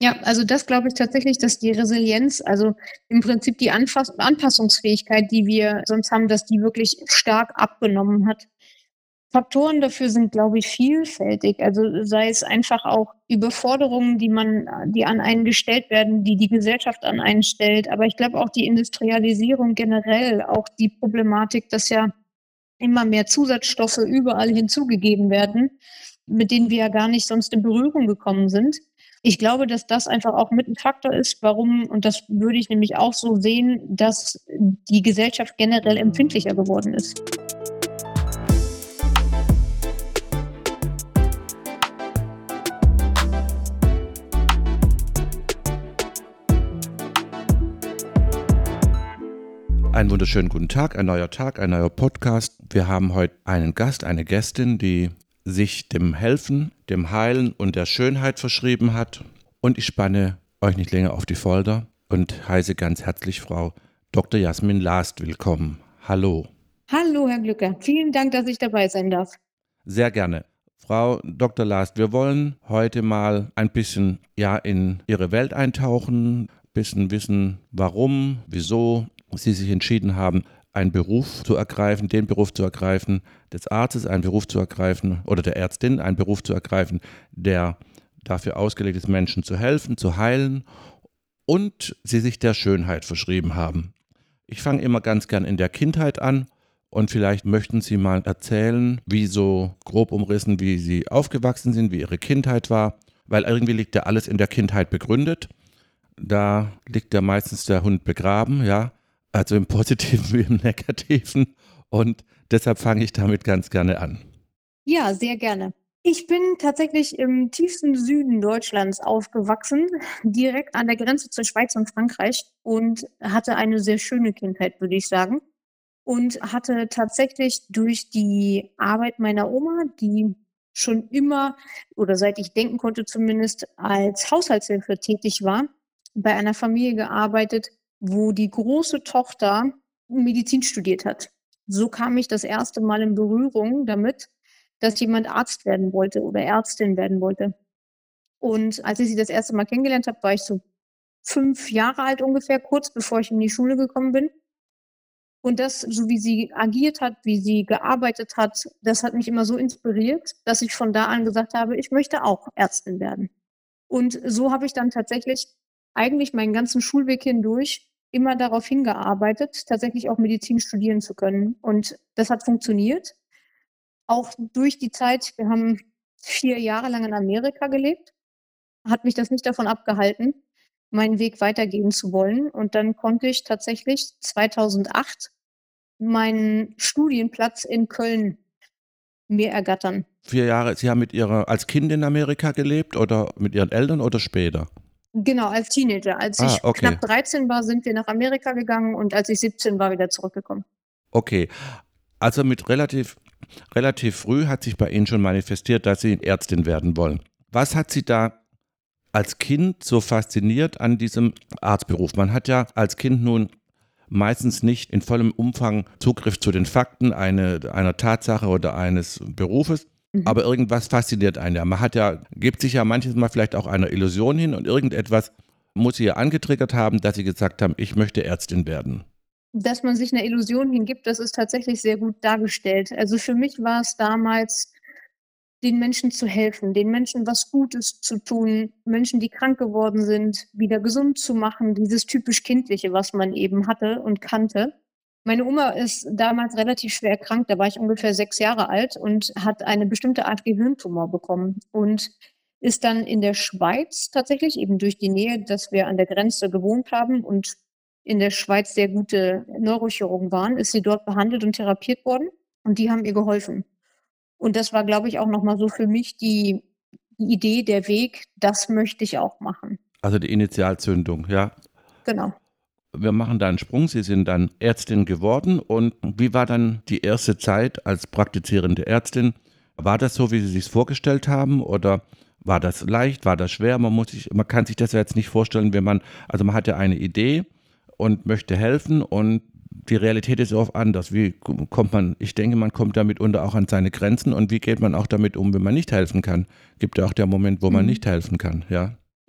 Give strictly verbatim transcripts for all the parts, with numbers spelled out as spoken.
Ja, also das glaube ich tatsächlich, dass die Resilienz, also im Prinzip die Anfass Anpassungsfähigkeit, die wir sonst haben, dass die wirklich stark abgenommen hat. Faktoren dafür sind, glaube ich, vielfältig. Also sei es einfach auch Überforderungen, die man, die an einen gestellt werden, die die Gesellschaft an einen stellt. Aber ich glaube auch die Industrialisierung generell, auch die Problematik, dass ja immer mehr Zusatzstoffe überall hinzugegeben werden, mit denen wir ja gar nicht sonst in Berührung gekommen sind. Ich glaube, dass das einfach auch mit ein Faktor ist, warum, und das würde ich nämlich auch so sehen, dass die Gesellschaft generell empfindlicher geworden ist. Einen wunderschönen guten Tag, ein neuer Tag, ein neuer Podcast. Wir haben heute einen Gast, eine Gästin, die sich dem Helfen, dem Heilen und der Schönheit verschrieben hat. Und ich spanne euch nicht länger auf die Folter und heiße ganz herzlich Frau Doktor Jasmin Last willkommen. Hallo. Hallo, Herr Glücker. Vielen Dank, dass ich dabei sein darf. Sehr gerne. Frau Doktor Last, wir wollen heute mal ein bisschen ja, in Ihre Welt eintauchen, ein bisschen wissen, warum, wieso Sie sich entschieden haben, einen Beruf zu ergreifen, den Beruf zu ergreifen des Arztes, einen Beruf zu ergreifen oder der Ärztin, einen Beruf zu ergreifen, der dafür ausgelegt ist, Menschen zu helfen, zu heilen und Sie sich der Schönheit verschrieben haben. Ich fange immer ganz gern in der Kindheit an und vielleicht möchten Sie mal erzählen, wie so grob umrissen, wie Sie aufgewachsen sind, wie Ihre Kindheit war, weil irgendwie liegt ja alles in der Kindheit begründet. Da liegt ja meistens der Hund begraben, ja. Also im Positiven wie im Negativen. Und deshalb fange ich damit ganz gerne an. Ja, sehr gerne. Ich bin tatsächlich im tiefsten Süden Deutschlands aufgewachsen, direkt an der Grenze zur Schweiz und Frankreich und hatte eine sehr schöne Kindheit, würde ich sagen. Und hatte tatsächlich durch die Arbeit meiner Oma, die schon immer oder seit ich denken konnte zumindest als Haushaltshilfe tätig war, bei einer Familie gearbeitet, wo die große Tochter Medizin studiert hat. So kam ich das erste Mal in Berührung damit, dass jemand Arzt werden wollte oder Ärztin werden wollte. Und als ich sie das erste Mal kennengelernt habe, war ich so fünf Jahre alt ungefähr, kurz bevor ich in die Schule gekommen bin. Und das, so wie sie agiert hat, wie sie gearbeitet hat, das hat mich immer so inspiriert, dass ich von da an gesagt habe, ich möchte auch Ärztin werden. Und so habe ich dann tatsächlich eigentlich meinen ganzen Schulweg hindurch immer darauf hingearbeitet, tatsächlich auch Medizin studieren zu können. Und das hat funktioniert. Auch durch die Zeit, wir haben vier Jahre lang in Amerika gelebt, hat mich das nicht davon abgehalten, meinen Weg weitergehen zu wollen. Und dann konnte ich tatsächlich zweitausendacht meinen Studienplatz in Köln mir ergattern. Vier Jahre, Sie haben mit Ihrer, als Kind in Amerika gelebt oder mit Ihren Eltern oder später? Genau, als Teenager. Als Ah, ich okay. knapp dreizehn war, sind wir nach Amerika gegangen und als ich siebzehn war, wieder zurückgekommen. Okay. Also mit relativ, relativ früh hat sich bei Ihnen schon manifestiert, dass Sie Ärztin werden wollen. Was hat Sie da als Kind so fasziniert an diesem Arztberuf? Man hat ja als Kind nun meistens nicht in vollem Umfang Zugriff zu den Fakten eine, einer Tatsache oder eines Berufes, mhm. aber irgendwas fasziniert einen ja. Man hat ja, gibt sich ja manches Mal vielleicht auch einer Illusion hin und irgendetwas muss sie ja angetriggert haben, dass sie gesagt haben, ich möchte Ärztin werden. Dass man sich einer Illusion hingibt, das ist tatsächlich sehr gut dargestellt. Also für mich war es damals, den Menschen zu helfen, den Menschen was Gutes zu tun, Menschen, die krank geworden sind, wieder gesund zu machen, dieses typisch Kindliche, was man eben hatte und kannte. Meine Oma ist damals relativ schwer erkrankt, da war ich ungefähr sechs Jahre alt und hat eine bestimmte Art Gehirntumor bekommen und ist dann in der Schweiz tatsächlich eben durch die Nähe, dass wir an der Grenze gewohnt haben und in der Schweiz sehr gute Neurochirurgen waren, ist sie dort behandelt und therapiert worden und die haben ihr geholfen. Und das war, glaube ich, auch nochmal so für mich die, die Idee, der Weg, das möchte ich auch machen. Also die Initialzündung, ja. Genau. Wir machen da einen Sprung. Sie sind dann Ärztin geworden. Und wie war dann die erste Zeit als praktizierende Ärztin? War das so, wie Sie sich vorgestellt haben? Oder war das leicht? War das schwer? Man muss sich, man kann sich das ja jetzt nicht vorstellen, wenn man, also man hat ja eine Idee und möchte helfen und die Realität ist oft anders. Wie kommt man, ich denke, man kommt damit unter auch an seine Grenzen und wie geht man auch damit um, wenn man nicht helfen kann? Gibt ja auch der Moment, wo man Mhm. nicht helfen kann, ja?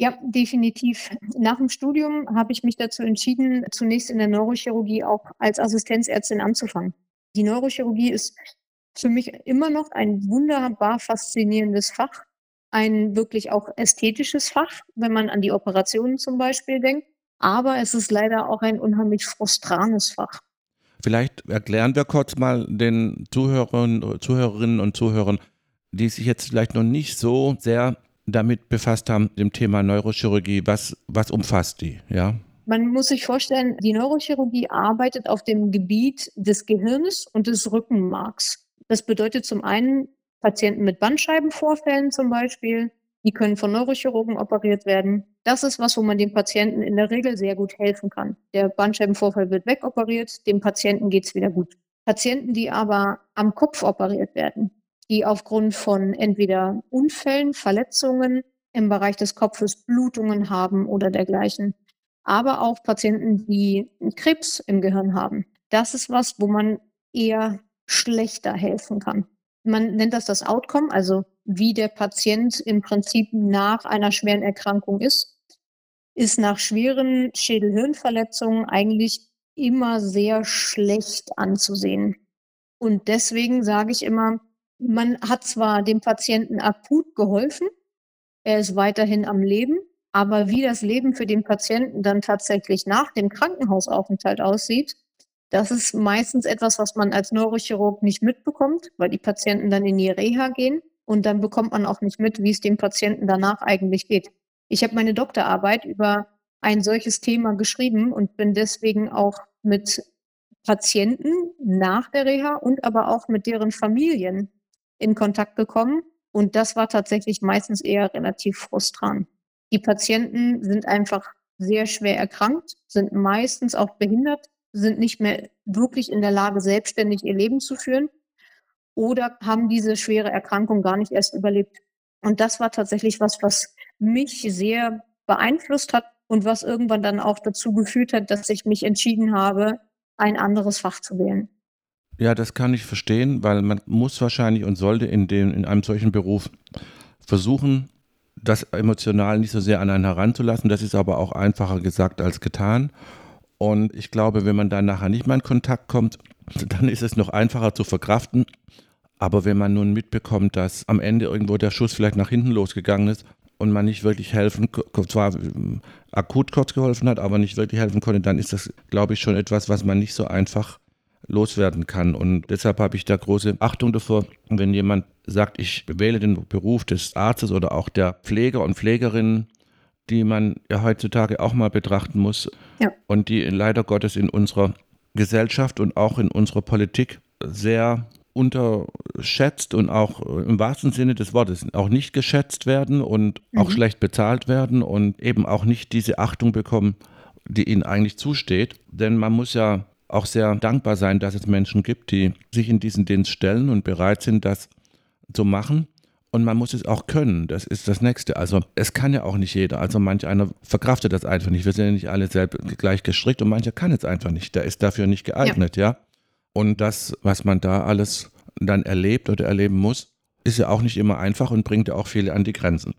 Ja, definitiv. Nach dem Studium habe ich mich dazu entschieden, zunächst in der Neurochirurgie auch als Assistenzärztin anzufangen. Die Neurochirurgie ist für mich immer noch ein wunderbar faszinierendes Fach, ein wirklich auch ästhetisches Fach, wenn man an die Operationen zum Beispiel denkt. Aber es ist leider auch ein unheimlich frustranes Fach. Vielleicht erklären wir kurz mal den Zuhörern, Zuhörerinnen und Zuhörern, die sich jetzt vielleicht noch nicht so sehr damit befasst haben, dem Thema Neurochirurgie, was, was umfasst die, ja? Man muss sich vorstellen, die Neurochirurgie arbeitet auf dem Gebiet des Gehirns und des Rückenmarks. Das bedeutet zum einen Patienten mit Bandscheibenvorfällen zum Beispiel, die können von Neurochirurgen operiert werden. Das ist was, wo man dem Patienten in der Regel sehr gut helfen kann. Der Bandscheibenvorfall wird wegoperiert, dem Patienten geht es wieder gut. Patienten, die aber am Kopf operiert werden, die aufgrund von entweder Unfällen, Verletzungen im Bereich des Kopfes, Blutungen haben oder dergleichen, aber auch Patienten, die Krebs im Gehirn haben. Das ist was, wo man eher schlechter helfen kann. Man nennt das das Outcome, also wie der Patient im Prinzip nach einer schweren Erkrankung ist, ist nach schweren Schädel-Hirn-Verletzungen eigentlich immer sehr schlecht anzusehen. Und deswegen sage ich immer, man hat zwar dem Patienten akut geholfen, er ist weiterhin am Leben, aber wie das Leben für den Patienten dann tatsächlich nach dem Krankenhausaufenthalt aussieht, das ist meistens etwas, was man als Neurochirurg nicht mitbekommt, weil die Patienten dann in die Reha gehen und dann bekommt man auch nicht mit, wie es dem Patienten danach eigentlich geht. Ich habe meine Doktorarbeit über ein solches Thema geschrieben und bin deswegen auch mit Patienten nach der Reha und aber auch mit deren Familien in Kontakt gekommen. Und das war tatsächlich meistens eher relativ frustrant. Die Patienten sind einfach sehr schwer erkrankt, sind meistens auch behindert, sind nicht mehr wirklich in der Lage, selbstständig ihr Leben zu führen oder haben diese schwere Erkrankung gar nicht erst überlebt. Und das war tatsächlich was, was mich sehr beeinflusst hat und was irgendwann dann auch dazu geführt hat, dass ich mich entschieden habe, ein anderes Fach zu wählen. Ja, das kann ich verstehen, weil man muss wahrscheinlich und sollte in, dem, in einem solchen Beruf versuchen, das emotional nicht so sehr an einen heranzulassen. Das ist aber auch einfacher gesagt als getan. Und ich glaube, wenn man dann nachher nicht mehr in Kontakt kommt, dann ist es noch einfacher zu verkraften. Aber wenn man nun mitbekommt, dass am Ende irgendwo der Schuss vielleicht nach hinten losgegangen ist und man nicht wirklich helfen, zwar akut kurz geholfen hat, aber nicht wirklich helfen konnte, dann ist das, glaube ich, schon etwas, was man nicht so einfach loswerden kann. Und deshalb habe ich da große Achtung davor, wenn jemand sagt, ich wähle den Beruf des Arztes oder auch der Pfleger und Pflegerinnen, die man ja heutzutage auch mal betrachten muss, Ja. und die leider Gottes in unserer Gesellschaft und auch in unserer Politik sehr unterschätzt und auch im wahrsten Sinne des Wortes auch nicht geschätzt werden und auch Mhm. schlecht bezahlt werden und eben auch nicht diese Achtung bekommen, die ihnen eigentlich zusteht. Denn man muss ja auch sehr dankbar sein, dass es Menschen gibt, die sich in diesen Dienst stellen und bereit sind, das zu machen. Und man muss es auch können, das ist das Nächste. Also es kann ja auch nicht jeder. Also manch einer verkraftet das einfach nicht. Wir sind ja nicht alle selbst gleich gestrickt und mancher kann es einfach nicht. Der ist dafür nicht geeignet, ja. ja? Und das, was man da alles dann erlebt oder erleben muss, ist ja auch nicht immer einfach und bringt ja auch viele an die Grenzen.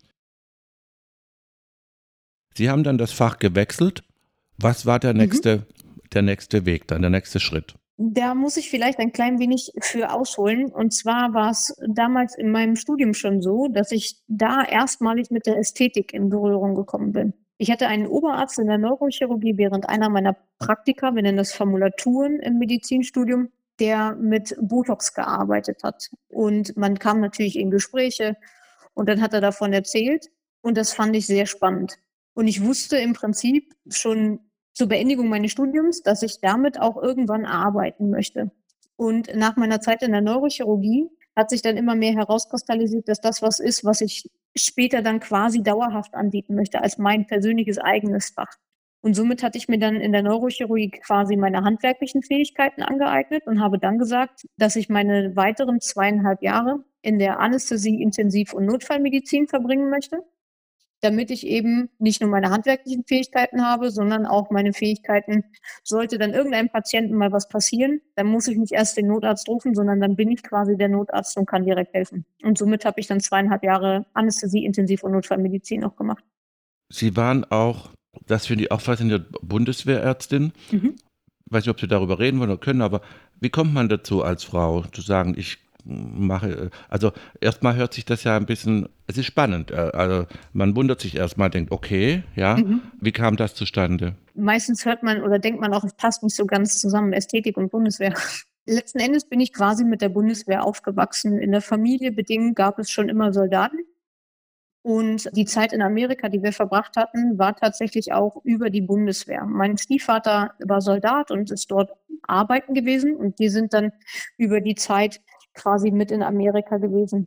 Sie haben dann das Fach gewechselt. Was war der Mhm. nächste, der nächste Weg dann, der nächste Schritt? Da muss ich vielleicht ein klein wenig für ausholen. Und zwar war es damals in meinem Studium schon so, dass ich da erstmalig mit der Ästhetik in Berührung gekommen bin. Ich hatte einen Oberarzt in der Neurochirurgie während einer meiner Praktika, wir nennen das Formulaturen im Medizinstudium, der mit Botox gearbeitet hat. Und man kam natürlich in Gespräche und dann hat er davon erzählt und das fand ich sehr spannend. Und ich wusste im Prinzip schon zur Beendigung meines Studiums, dass ich damit auch irgendwann arbeiten möchte. Und nach meiner Zeit in der Neurochirurgie hat sich dann immer mehr herauskristallisiert, dass das was ist, was ich später dann quasi dauerhaft anbieten möchte, als mein persönliches eigenes Fach. Und somit hatte ich mir dann in der Neurochirurgie quasi meine handwerklichen Fähigkeiten angeeignet und habe dann gesagt, dass ich meine weiteren zweieinhalb Jahre in der Anästhesie, Intensiv- und Notfallmedizin verbringen möchte, damit ich eben nicht nur meine handwerklichen Fähigkeiten habe, sondern auch meine Fähigkeiten, sollte dann irgendeinem Patienten mal was passieren, dann muss ich nicht erst den Notarzt rufen, sondern dann bin ich quasi der Notarzt und kann direkt helfen. Und somit habe ich dann zweieinhalb Jahre Anästhesie, Intensiv- und Notfallmedizin noch gemacht. Sie waren auch, das finde ich auch faszinierend, Bundeswehrärztin. Mhm. Ich weiß nicht, ob Sie darüber reden wollen oder können, aber wie kommt man dazu als Frau, zu sagen, ich mache, also erstmal hört sich das ja ein bisschen, es ist spannend, äh, also man wundert sich erstmal, denkt, okay, ja, Mhm. wie kam das zustande? Meistens hört man oder denkt man auch, es passt nicht so ganz zusammen, Ästhetik und Bundeswehr. Letzten Endes bin ich quasi mit der Bundeswehr aufgewachsen. In der Familie bedingt gab es schon immer Soldaten. Und die Zeit in Amerika, die wir verbracht hatten, war tatsächlich auch über die Bundeswehr. Mein Stiefvater war Soldat und ist dort arbeiten gewesen. Und wir sind dann über die Zeit quasi mit in Amerika gewesen.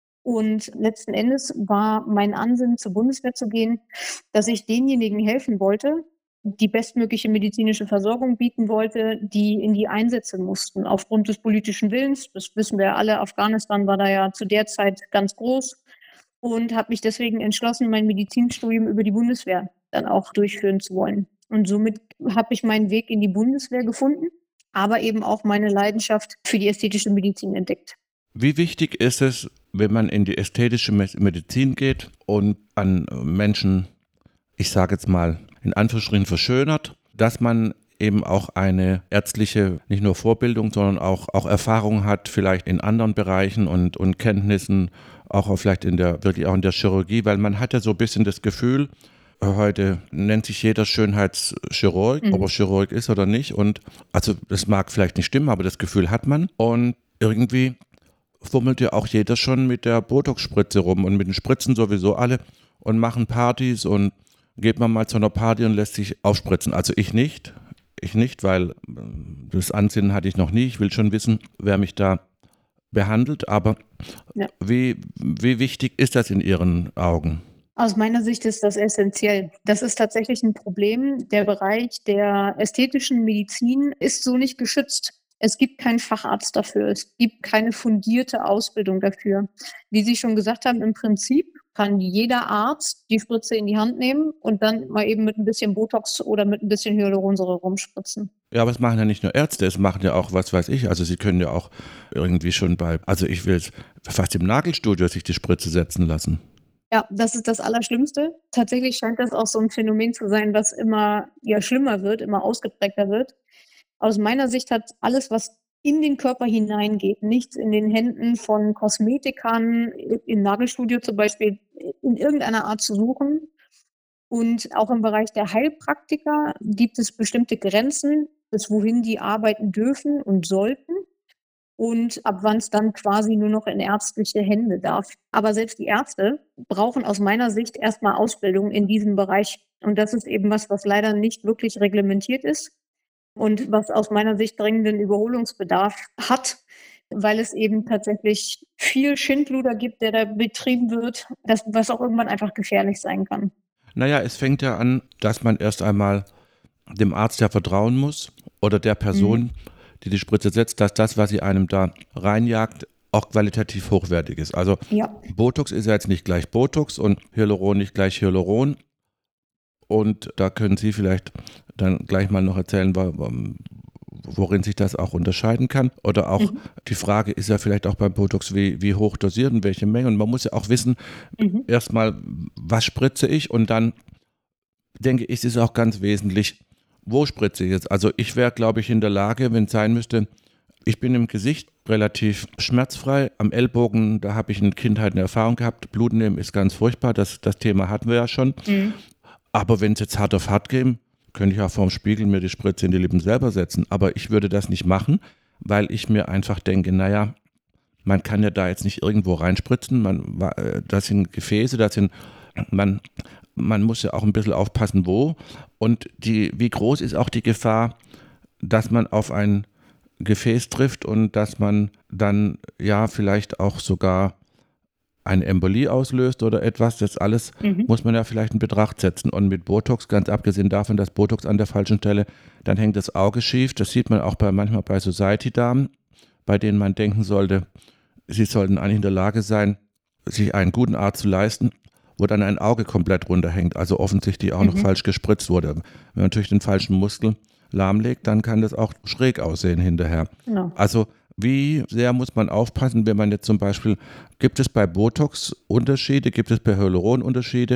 Und letzten Endes war mein Ansinnen, zur Bundeswehr zu gehen, dass ich denjenigen helfen wollte, die bestmögliche medizinische Versorgung bieten wollte, die in die Einsätze mussten, aufgrund des politischen Willens. Das wissen wir alle, Afghanistan war da ja zu der Zeit ganz groß und habe mich deswegen entschlossen, mein Medizinstudium über die Bundeswehr dann auch durchführen zu wollen. Und somit habe ich meinen Weg in die Bundeswehr gefunden, aber eben auch meine Leidenschaft für die ästhetische Medizin entdeckt. Wie wichtig ist es, wenn man in die ästhetische Medizin geht und an Menschen, ich sage jetzt mal, in Anführungsstrichen verschönert, dass man eben auch eine ärztliche, nicht nur Vorbildung, sondern auch, auch Erfahrung hat, vielleicht in anderen Bereichen und, und Kenntnissen, auch vielleicht in der, wirklich auch in der Chirurgie, weil man hat ja so ein bisschen das Gefühl, heute nennt sich jeder Schönheitschirurg, Mhm. ob er Chirurg ist oder nicht. Und also das mag vielleicht nicht stimmen, aber das Gefühl hat man. Und irgendwie fummelt ja auch jeder schon mit der Botox-Spritze rum und mit den Spritzen sowieso alle und machen Partys und geht man mal zu einer Party und lässt sich aufspritzen. Also ich nicht, ich nicht, weil das Ansinnen hatte ich noch nie. Ich will schon wissen, wer mich da behandelt, aber Ja. wie, wie wichtig ist das in Ihren Augen? Aus meiner Sicht ist das essentiell. Das ist tatsächlich ein Problem. Der Bereich der ästhetischen Medizin ist so nicht geschützt. Es gibt keinen Facharzt dafür. Es gibt keine fundierte Ausbildung dafür. Wie Sie schon gesagt haben, im Prinzip kann jeder Arzt die Spritze in die Hand nehmen und dann mal eben mit ein bisschen Botox oder mit ein bisschen Hyaluronsäure rumspritzen. Ja, aber es machen ja nicht nur Ärzte, es machen ja auch, was weiß ich, also sie können ja auch irgendwie schon bei, also ich will fast im Nagelstudio sich die Spritze setzen lassen. Ja, das ist das Allerschlimmste. Tatsächlich scheint das auch so ein Phänomen zu sein, was immer ja schlimmer wird, immer ausgeprägter wird. Aus meiner Sicht hat alles, was in den Körper hineingeht, nichts in den Händen von Kosmetikern, im Nagelstudio zum Beispiel, in irgendeiner Art zu suchen. Und auch im Bereich der Heilpraktiker gibt es bestimmte Grenzen, bis wohin die arbeiten dürfen und sollten und ab wann es dann quasi nur noch in ärztliche Hände darf. Aber selbst die Ärzte brauchen aus meiner Sicht erstmal Ausbildung in diesem Bereich. Und das ist eben was, was leider nicht wirklich reglementiert ist und was aus meiner Sicht dringenden Überholungsbedarf hat, weil es eben tatsächlich viel Schindluder gibt, der da betrieben wird, das, was auch irgendwann einfach gefährlich sein kann. Naja, es fängt ja an, dass man erst einmal dem Arzt ja vertrauen muss oder der Mhm. Person, die die Spritze setzt, dass das, was sie einem da reinjagt, auch qualitativ hochwertig ist. Also Ja. Botox ist ja jetzt nicht gleich Botox und Hyaluron nicht gleich Hyaluron. Und da können Sie vielleicht dann gleich mal noch erzählen, worin sich das auch unterscheiden kann. Oder auch Mhm. die Frage ist ja vielleicht auch beim Botox, wie, wie hoch dosiert und welche Menge. Und man muss ja auch wissen, Mhm. erstmal, was spritze ich? Und dann denke ich, ist es auch ganz wesentlich, wo spritze ich jetzt? Also ich wäre, glaube ich, in der Lage, wenn es sein müsste, ich bin im Gesicht relativ schmerzfrei. Am Ellbogen, da habe ich in Kindheit eine Erfahrung gehabt. Blut nehmen ist ganz furchtbar. Das, das Thema hatten wir ja schon. Mhm. Aber wenn es jetzt hart auf hart käme, könnte ich auch vorm Spiegel mir die Spritze in die Lippen selber setzen. Aber ich würde das nicht machen, weil ich mir einfach denke, naja, man kann ja da jetzt nicht irgendwo reinspritzen. Man, das sind Gefäße, das sind, man, man muss ja auch ein bisschen aufpassen, wo. Und die, wie groß ist auch die Gefahr, dass man auf ein Gefäß trifft und dass man dann ja vielleicht auch sogar eine Embolie auslöst oder etwas, das alles Mhm. muss man ja vielleicht in Betracht setzen. Und mit Botox, ganz abgesehen davon, dass Botox an der falschen Stelle, dann hängt das Auge schief. Das sieht man auch bei, manchmal bei Society-Damen, bei denen man denken sollte, sie sollten eigentlich in der Lage sein, sich einen guten Arzt zu leisten, wo dann ein Auge komplett runterhängt, also offensichtlich auch noch Mhm. falsch gespritzt wurde. Wenn man natürlich den falschen Muskel lahmlegt, dann kann das auch schräg aussehen hinterher. Genau. Also wie sehr muss man aufpassen, wenn man jetzt zum Beispiel, gibt es bei Botox Unterschiede, gibt es bei Hyaluron Unterschiede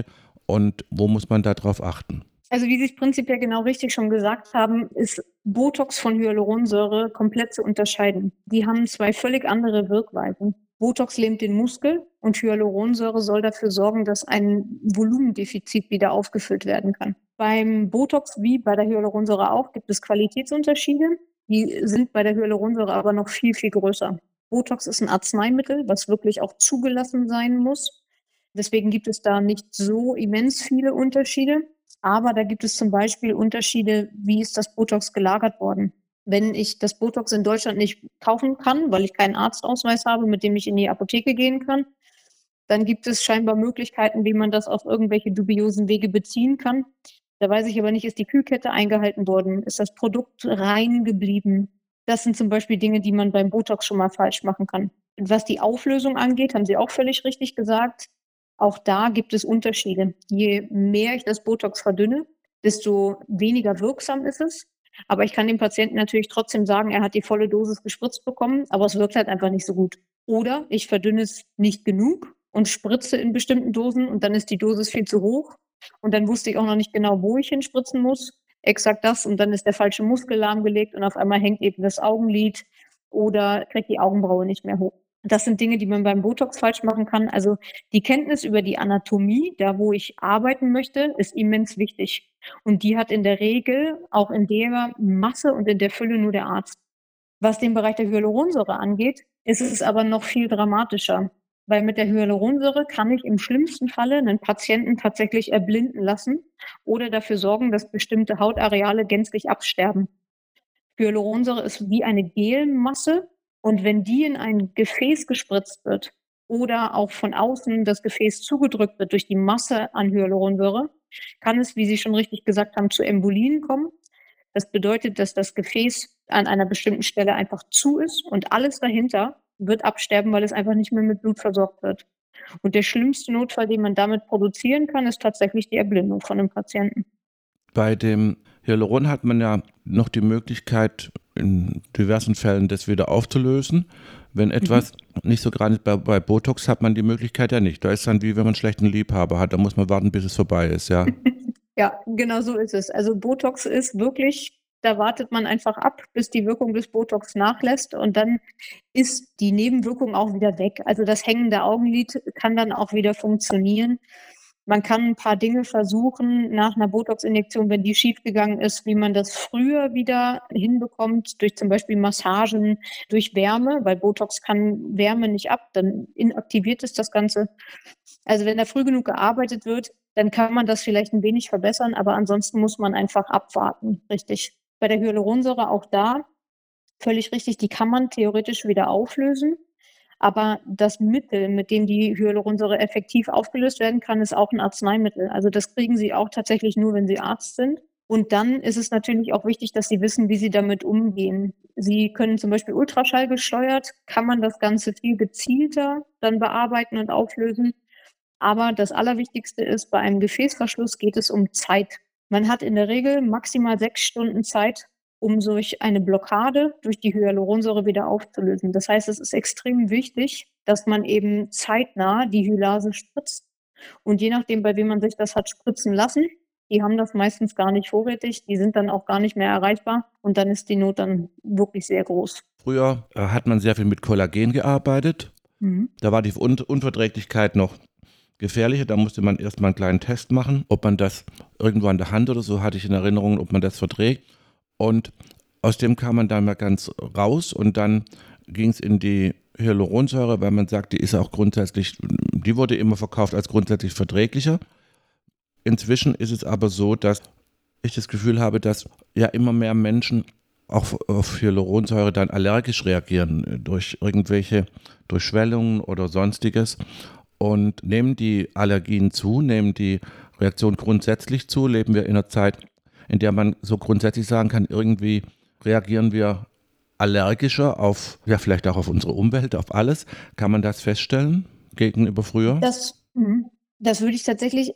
und wo muss man da drauf achten? Also wie Sie es prinzipiell genau richtig schon gesagt haben, ist Botox von Hyaluronsäure komplett zu unterscheiden. Die haben zwei völlig andere Wirkweisen. Botox lähmt den Muskel und Hyaluronsäure soll dafür sorgen, dass ein Volumendefizit wieder aufgefüllt werden kann. Beim Botox wie bei der Hyaluronsäure auch gibt es Qualitätsunterschiede. Die sind bei der Hyaluronsäure aber noch viel, viel größer. Botox ist ein Arzneimittel, was wirklich auch zugelassen sein muss. Deswegen gibt es da nicht so immens viele Unterschiede. Aber da gibt es zum Beispiel Unterschiede, wie ist das Botox gelagert worden. Wenn ich das Botox in Deutschland nicht kaufen kann, weil ich keinen Arztausweis habe, mit dem ich in die Apotheke gehen kann, dann gibt es scheinbar Möglichkeiten, wie man das auf irgendwelche dubiosen Wege beziehen kann. Da weiß ich aber nicht, ist die Kühlkette eingehalten worden? Ist das Produkt rein geblieben? Das sind zum Beispiel Dinge, die man beim Botox schon mal falsch machen kann. Und was die Auflösung angeht, haben Sie auch völlig richtig gesagt. Auch da gibt es Unterschiede. Je mehr ich das Botox verdünne, desto weniger wirksam ist es. Aber ich kann dem Patienten natürlich trotzdem sagen, er hat die volle Dosis gespritzt bekommen, aber es wirkt halt einfach nicht so gut. Oder ich verdünne es nicht genug und spritze in bestimmten Dosen und dann ist die Dosis viel zu hoch. Und dann wusste ich auch noch nicht genau, wo ich hinspritzen muss. Exakt das. Und dann ist der falsche Muskel lahmgelegt und auf einmal hängt eben das Augenlid oder kriegt die Augenbraue nicht mehr hoch. Das sind Dinge, die man beim Botox falsch machen kann. Also die Kenntnis über die Anatomie, da wo ich arbeiten möchte, ist immens wichtig. Und die hat in der Regel auch in der Masse und in der Fülle nur der Arzt. Was den Bereich der Hyaluronsäure angeht, ist es aber noch viel dramatischer. Weil mit der Hyaluronsäure kann ich im schlimmsten Falle einen Patienten tatsächlich erblinden lassen oder dafür sorgen, dass bestimmte Hautareale gänzlich absterben. Hyaluronsäure ist wie eine Gelmasse und wenn die in ein Gefäß gespritzt wird oder auch von außen das Gefäß zugedrückt wird durch die Masse an Hyaluronsäure, kann es, wie Sie schon richtig gesagt haben, zu Embolien kommen. Das bedeutet, dass das Gefäß an einer bestimmten Stelle einfach zu ist und alles dahinter wird absterben, weil es einfach nicht mehr mit Blut versorgt wird. Und der schlimmste Notfall, den man damit produzieren kann, ist tatsächlich die Erblindung von einem Patienten. Bei dem Hyaluron hat man ja noch die Möglichkeit, in diversen Fällen das wieder aufzulösen. Wenn etwas mhm. nicht so gerade bei, bei Botox hat man die Möglichkeit ja nicht. Da ist dann wie wenn man einen schlechten Liebhaber hat, da muss man warten, bis es vorbei ist, ja. Ja, genau so ist es. Also Botox ist wirklich, da wartet man einfach ab, bis die Wirkung des Botox nachlässt und dann ist die Nebenwirkung auch wieder weg. Also das hängende Augenlid kann dann auch wieder funktionieren. Man kann ein paar Dinge versuchen nach einer Botox-Injektion, wenn die schiefgegangen ist, wie man das früher wieder hinbekommt, durch zum Beispiel Massagen, durch Wärme, weil Botox kann Wärme nicht ab, dann inaktiviert es das Ganze. Also wenn da früh genug gearbeitet wird, dann kann man das vielleicht ein wenig verbessern, aber ansonsten muss man einfach abwarten, richtig. Bei der Hyaluronsäure auch da, völlig richtig, die kann man theoretisch wieder auflösen. Aber das Mittel, mit dem die Hyaluronsäure effektiv aufgelöst werden kann, ist auch ein Arzneimittel. Also das kriegen Sie auch tatsächlich nur, wenn Sie Arzt sind. Und dann ist es natürlich auch wichtig, dass Sie wissen, wie Sie damit umgehen. Sie können zum Beispiel Ultraschall gesteuert, kann man das Ganze viel gezielter dann bearbeiten und auflösen. Aber das Allerwichtigste ist, bei einem Gefäßverschluss geht es um Zeit. Man hat in der Regel maximal sechs Stunden Zeit, um durch eine Blockade durch die Hyaluronsäure wieder aufzulösen. Das heißt, es ist extrem wichtig, dass man eben zeitnah die Hylase spritzt. Und je nachdem, bei wem man sich das hat spritzen lassen, die haben das meistens gar nicht vorrätig, die sind dann auch gar nicht mehr erreichbar und dann ist die Not dann wirklich sehr groß. Früher äh, hat man sehr viel mit Kollagen gearbeitet. Mhm. Da war die Un- Unverträglichkeit noch gefährlicher. Da musste man erstmal einen kleinen Test machen, ob man das irgendwo an der Hand oder so, hatte ich in Erinnerung, ob man das verträgt. Und aus dem kam man dann mal ganz raus und dann ging es in die Hyaluronsäure, weil man sagt, die ist auch grundsätzlich, die wurde immer verkauft als grundsätzlich verträglicher. Inzwischen ist es aber so, dass ich das Gefühl habe, dass ja immer mehr Menschen auch auf Hyaluronsäure dann allergisch reagieren durch irgendwelche Durchschwellungen oder sonstiges. Und nehmen die Allergien zu, nehmen die Reaktionen grundsätzlich zu, leben wir in einer Zeit, in der man so grundsätzlich sagen kann, irgendwie reagieren wir allergischer auf, ja vielleicht auch auf unsere Umwelt, auf alles. Kann man das feststellen gegenüber früher? Das, das würde ich tatsächlich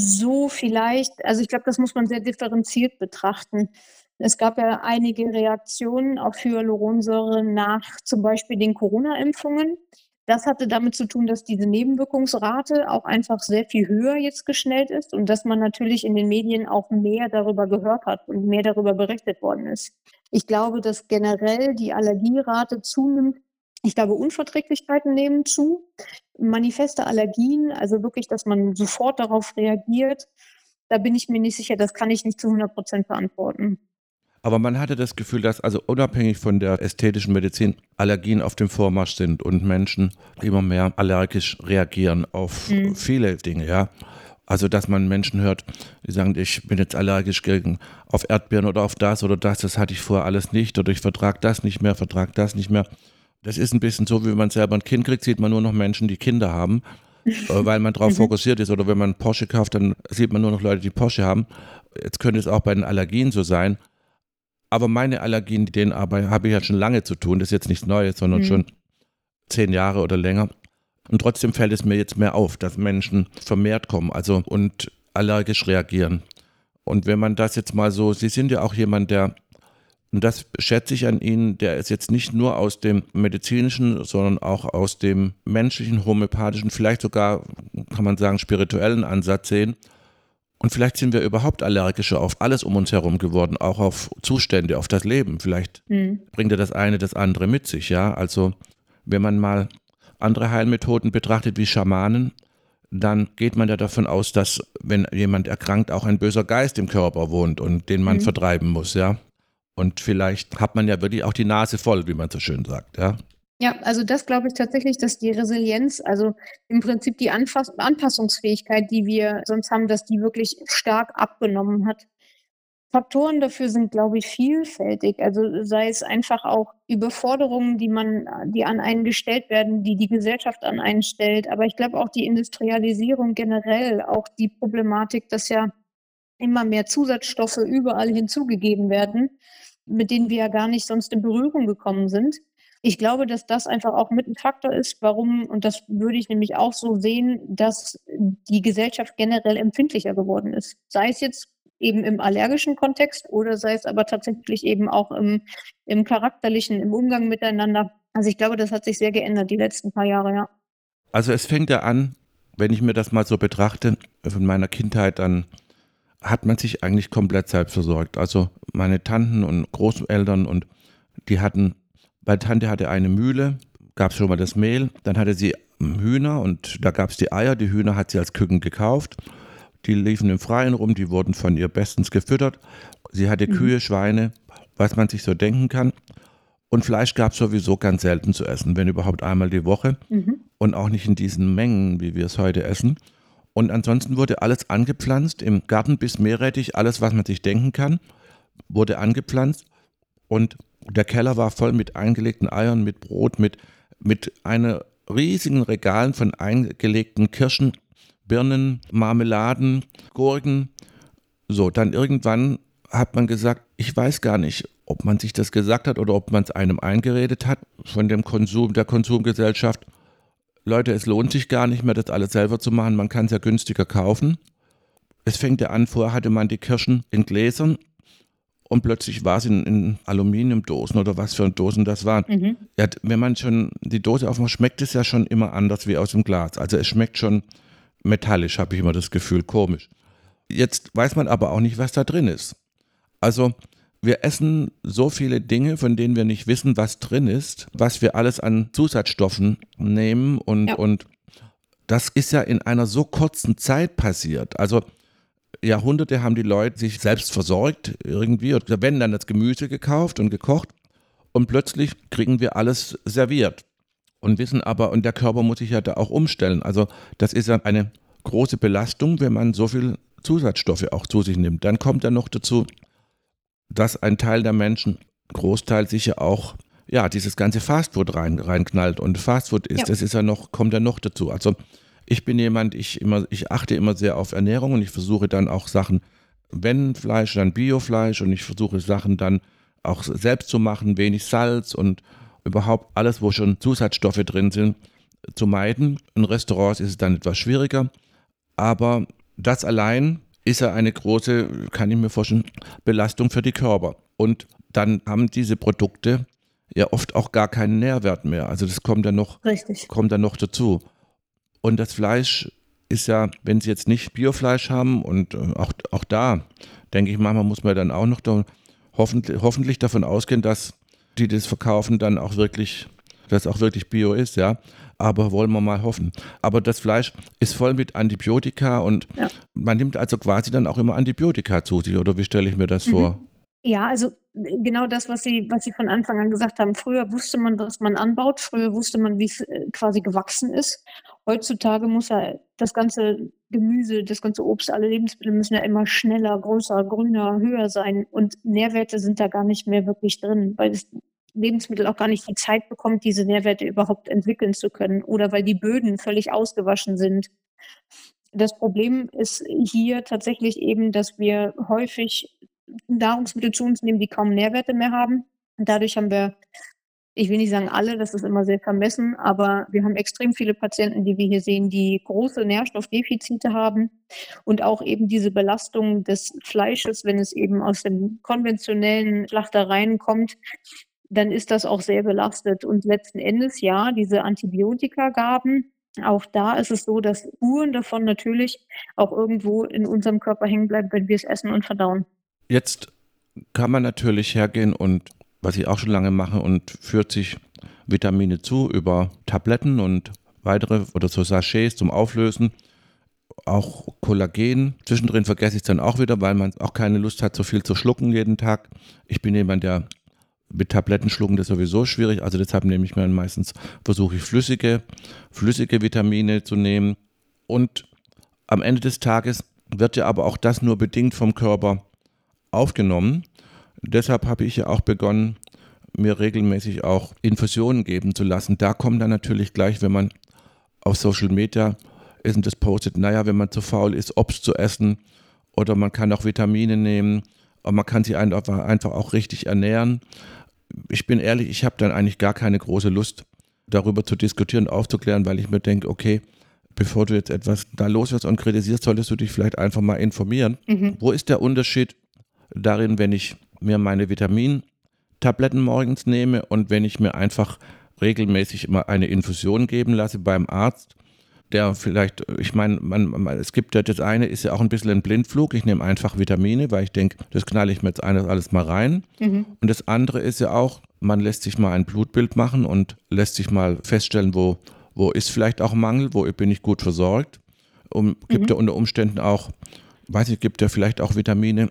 so vielleicht, also ich glaube, das muss man sehr differenziert betrachten. Es gab ja einige Reaktionen auf Hyaluronsäure nach zum Beispiel den Corona-Impfungen. Das hatte damit zu tun, dass diese Nebenwirkungsrate auch einfach sehr viel höher jetzt geschnellt ist und dass man natürlich in den Medien auch mehr darüber gehört hat und mehr darüber berichtet worden ist. Ich glaube, dass generell die Allergierate zunimmt. Ich glaube, Unverträglichkeiten nehmen zu. Manifeste Allergien, also wirklich, dass man sofort darauf reagiert, da bin ich mir nicht sicher, das kann ich nicht zu hundert Prozent beantworten. Aber man hatte das Gefühl, dass also unabhängig von der ästhetischen Medizin Allergien auf dem Vormarsch sind und Menschen immer mehr allergisch reagieren auf Mhm. viele Dinge, ja. Also, dass man Menschen hört, die sagen, ich bin jetzt allergisch gegen, auf Erdbeeren oder auf das oder das, das hatte ich vorher alles nicht oder ich vertrage das nicht mehr, vertrage das nicht mehr. Das ist ein bisschen so, wie wenn man selber ein Kind kriegt, sieht man nur noch Menschen, die Kinder haben, äh, weil man darauf Mhm. fokussiert ist. Oder wenn man Porsche kauft, dann sieht man nur noch Leute, die Porsche haben. Jetzt könnte es auch bei den Allergien so sein. Aber meine Allergien, mit denen aber habe ich ja schon lange zu tun. Das ist jetzt nichts Neues, sondern Mhm. schon zehn Jahre oder länger. Und trotzdem fällt es mir jetzt mehr auf, dass Menschen vermehrt kommen, also und allergisch reagieren. Und wenn man das jetzt mal so, Sie sind ja auch jemand, der, und das schätze ich an Ihnen, der ist jetzt nicht nur aus dem medizinischen, sondern auch aus dem menschlichen, homöopathischen, vielleicht sogar, kann man sagen, spirituellen Ansatz sehen. Und vielleicht sind wir überhaupt allergischer auf alles um uns herum geworden, auch auf Zustände, auf das Leben. Vielleicht Mhm. bringt ja das eine das andere mit sich, ja. Also wenn man mal andere Heilmethoden betrachtet wie Schamanen, dann geht man ja davon aus, dass wenn jemand erkrankt, auch ein böser Geist im Körper wohnt und den man Mhm. vertreiben muss, ja. Und vielleicht hat man ja wirklich auch die Nase voll, wie man so schön sagt, ja. Ja, also das glaube ich tatsächlich, dass die Resilienz, also im Prinzip die Anfass Anpassungsfähigkeit, die wir sonst haben, dass die wirklich stark abgenommen hat. Faktoren dafür sind, glaube ich, vielfältig. Also sei es einfach auch Überforderungen, die man, die an einen gestellt werden, die die Gesellschaft an einen stellt. Aber ich glaube auch die Industrialisierung generell, auch die Problematik, dass ja immer mehr Zusatzstoffe überall hinzugegeben werden, mit denen wir ja gar nicht sonst in Berührung gekommen sind. Ich glaube, dass das einfach auch mit ein Faktor ist, warum, und das würde ich nämlich auch so sehen, dass die Gesellschaft generell empfindlicher geworden ist. Sei es jetzt eben im allergischen Kontext oder sei es aber tatsächlich eben auch im, im charakterlichen, im Umgang miteinander. Also ich glaube, das hat sich sehr geändert die letzten paar Jahre, ja. Also es fängt ja an, wenn ich mir das mal so betrachte, von meiner Kindheit an, hat man sich eigentlich komplett selbst versorgt. Also meine Tanten und Großeltern und die hatten, meine Tante hatte eine Mühle, gab es schon mal das Mehl, dann hatte sie Hühner und da gab es die Eier, die Hühner hat sie als Küken gekauft, die liefen im Freien rum, die wurden von ihr bestens gefüttert, sie hatte Mhm. Kühe, Schweine, was man sich so denken kann und Fleisch gab es sowieso ganz selten zu essen, wenn überhaupt einmal die Woche Mhm. und auch nicht in diesen Mengen, wie wir es heute essen. Und ansonsten wurde alles angepflanzt, im Garten bis Meerrettich, alles, was man sich denken kann, wurde angepflanzt. Und der Keller war voll mit eingelegten Eiern, mit Brot, mit, mit einer riesigen Regalen von eingelegten Kirschen, Birnen, Marmeladen, Gurken. So, dann irgendwann hat man gesagt, ich weiß gar nicht, ob man sich das gesagt hat oder ob man es einem eingeredet hat von dem Konsum, der Konsumgesellschaft. Leute, es lohnt sich gar nicht mehr, das alles selber zu machen. Man kann es ja günstiger kaufen. Es fängt ja an, vorher hatte man die Kirschen in Gläsern und plötzlich war es in, in Aluminiumdosen oder was für Dosen das waren. Mhm. Ja, wenn man schon die Dose aufmacht, schmeckt es ja schon immer anders wie aus dem Glas. Also es schmeckt schon metallisch, habe ich immer das Gefühl, komisch. Jetzt weiß man aber auch nicht, was da drin ist. Also wir essen so viele Dinge, von denen wir nicht wissen, was drin ist, was wir alles an Zusatzstoffen nehmen und, Ja. und das ist ja in einer so kurzen Zeit passiert. Also Jahrhunderte haben die Leute sich selbst versorgt irgendwie, oder wenn dann das Gemüse gekauft und gekocht und plötzlich kriegen wir alles serviert und wissen aber, und der Körper muss sich ja da auch umstellen. Also das ist ja eine große Belastung, wenn man so viel Zusatzstoffe auch zu sich nimmt. Dann kommt dann noch dazu, dass ein Teil der Menschen, Großteil sicher auch, ja, dieses ganze Fastfood rein, reinknallt und Fastfood ist, Ja. das ist ja noch, kommt ja noch dazu. Also ich bin jemand, ich immer, ich achte immer sehr auf Ernährung und ich versuche dann auch Sachen, wenn Fleisch, dann Biofleisch und ich versuche Sachen dann auch selbst zu machen, wenig Salz und überhaupt alles, wo schon Zusatzstoffe drin sind, zu meiden. In Restaurants ist es dann etwas schwieriger, aber das allein ist ja eine große, kann ich mir vorstellen, Belastung für die Körper. Und dann haben diese Produkte ja oft auch gar keinen Nährwert mehr. Also das kommt dann noch, Richtig. kommt dann noch dazu. Und das Fleisch ist ja, wenn Sie jetzt nicht Biofleisch haben und äh, auch, auch da, denke ich, manchmal muss man dann auch noch da hoffentlich, hoffentlich davon ausgehen, dass die das verkaufen, dann auch wirklich, dass auch wirklich Bio ist, ja. Aber wollen wir mal hoffen. Aber das Fleisch ist voll mit Antibiotika und Ja. man nimmt also quasi dann auch immer Antibiotika zu sich, oder wie stelle ich mir das Mhm. vor? Ja, also genau das, was Sie, was Sie von Anfang an gesagt haben. Früher wusste man, was man anbaut. Früher wusste man, wie es äh, quasi gewachsen ist. Heutzutage muss ja das ganze Gemüse, das ganze Obst, alle Lebensmittel müssen ja immer schneller, größer, grüner, höher sein. Und Nährwerte sind da gar nicht mehr wirklich drin, weil das Lebensmittel auch gar nicht die Zeit bekommt, diese Nährwerte überhaupt entwickeln zu können. Oder weil die Böden völlig ausgewaschen sind. Das Problem ist hier tatsächlich eben, dass wir häufig Nahrungsmittel zu uns nehmen, die kaum Nährwerte mehr haben. Und dadurch haben wir, ich will nicht sagen alle, das ist immer sehr vermessen, aber wir haben extrem viele Patienten, die wir hier sehen, die große Nährstoffdefizite haben und auch eben diese Belastung des Fleisches, wenn es eben aus den konventionellen Schlachtereien kommt, dann ist das auch sehr belastet. Und letzten Endes, ja, diese Antibiotikagaben, auch da ist es so, dass Spuren davon natürlich auch irgendwo in unserem Körper hängen bleiben, wenn wir es essen und verdauen. Jetzt kann man natürlich hergehen und, was ich auch schon lange mache, und führt sich Vitamine zu über Tabletten und weitere oder so Sachets zum Auflösen. Auch Kollagen. Zwischendrin vergesse ich es dann auch wieder, weil man auch keine Lust hat, so viel zu schlucken jeden Tag. Ich bin jemand, der mit Tabletten schlucken, das ist sowieso schwierig. Also deshalb nehme ich mir meistens, versuche ich flüssige, flüssige Vitamine zu nehmen. Und am Ende des Tages wird ja aber auch das nur bedingt vom Körper aufgenommen. Deshalb habe ich ja auch begonnen, mir regelmäßig auch Infusionen geben zu lassen. Da kommt dann natürlich gleich, wenn man auf Social Media ist und das postet, naja, wenn man zu faul ist, Obst zu essen oder man kann auch Vitamine nehmen, aber man kann sich einfach auch richtig ernähren. Ich bin ehrlich, ich habe dann eigentlich gar keine große Lust, darüber zu diskutieren und aufzuklären, weil ich mir denke, okay, bevor du jetzt etwas da loswirst und kritisierst, solltest du dich vielleicht einfach mal informieren. Mhm. Wo ist der Unterschied darin, wenn ich mir meine Vitamintabletten morgens nehme und wenn ich mir einfach regelmäßig immer eine Infusion geben lasse beim Arzt, der vielleicht, ich meine, man, man, es gibt ja, das eine ist ja auch ein bisschen ein Blindflug, ich nehme einfach Vitamine, weil ich denke, das knalle ich mir jetzt alles mal rein. Mhm. Und das andere ist ja auch, man lässt sich mal ein Blutbild machen und lässt sich mal feststellen, wo, wo ist vielleicht auch Mangel, wo bin ich gut versorgt. Und gibt mhm. ja unter Umständen auch, weiß ich, gibt ja vielleicht auch Vitamine,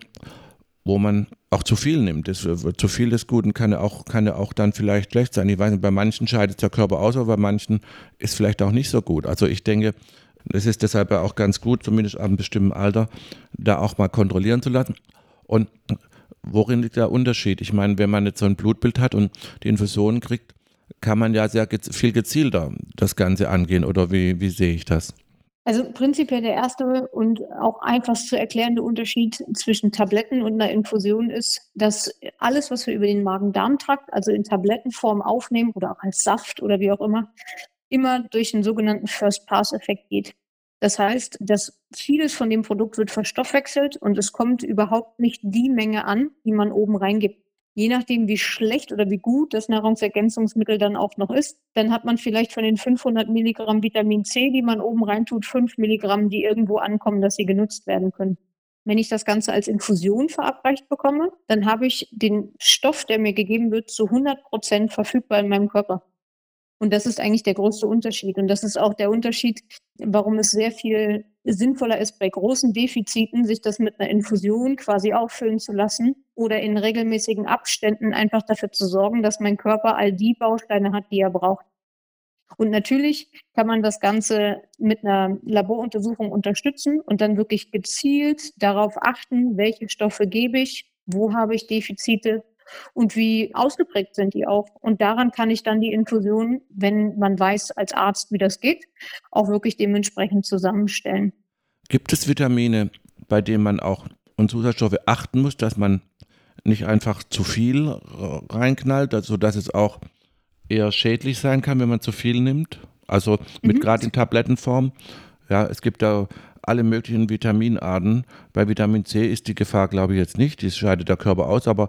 wo man auch zu viel nimmt. Das, zu viel des Guten kann ja auch, kann ja auch dann vielleicht schlecht sein. Ich weiß nicht, bei manchen scheidet der Körper aus, aber bei manchen ist vielleicht auch nicht so gut. Also ich denke, es ist deshalb ja auch ganz gut, zumindest ab einem bestimmten Alter, da auch mal kontrollieren zu lassen. Und worin liegt der Unterschied? Ich meine, wenn man jetzt so ein Blutbild hat und die Infusionen kriegt, kann man ja sehr gez- viel gezielter das Ganze angehen. Oder wie, wie sehe ich das? Also prinzipiell der erste und auch einfachst zu erklärende Unterschied zwischen Tabletten und einer Infusion ist, dass alles, was wir über den Magen-Darm-Trakt, also in Tablettenform aufnehmen oder auch als Saft oder wie auch immer, immer durch den sogenannten First-Pass-Effekt geht. Das heißt, dass vieles von dem Produkt wird verstoffwechselt und es kommt überhaupt nicht die Menge an, die man oben reingibt. Je nachdem, wie schlecht oder wie gut das Nahrungsergänzungsmittel dann auch noch ist, dann hat man vielleicht von den fünfhundert Milligramm Vitamin C, die man oben reintut, fünf Milligramm, die irgendwo ankommen, dass sie genutzt werden können. Wenn ich das Ganze als Infusion verabreicht bekomme, dann habe ich den Stoff, der mir gegeben wird, zu hundert Prozent verfügbar in meinem Körper. Und das ist eigentlich der größte Unterschied. Und das ist auch der Unterschied, warum es sehr viel sinnvoller ist, bei großen Defiziten sich das mit einer Infusion quasi auffüllen zu lassen oder in regelmäßigen Abständen einfach dafür zu sorgen, dass mein Körper all die Bausteine hat, die er braucht. Und natürlich kann man das Ganze mit einer Laboruntersuchung unterstützen und dann wirklich gezielt darauf achten, welche Stoffe gebe ich, wo habe ich Defizite und wie ausgeprägt sind die auch. Und daran kann ich dann die Infusion, wenn man weiß als Arzt, wie das geht, auch wirklich dementsprechend zusammenstellen. Gibt es Vitamine, bei denen man auch und Zusatzstoffe achten muss, dass man nicht einfach zu viel reinknallt, sodass es auch eher schädlich sein kann, wenn man zu viel nimmt? Also mit mhm. gerade in Tablettenform. Ja, es gibt da alle möglichen Vitaminarten. Bei Vitamin C ist die Gefahr, glaube ich, jetzt nicht. Die scheidet der Körper aus, aber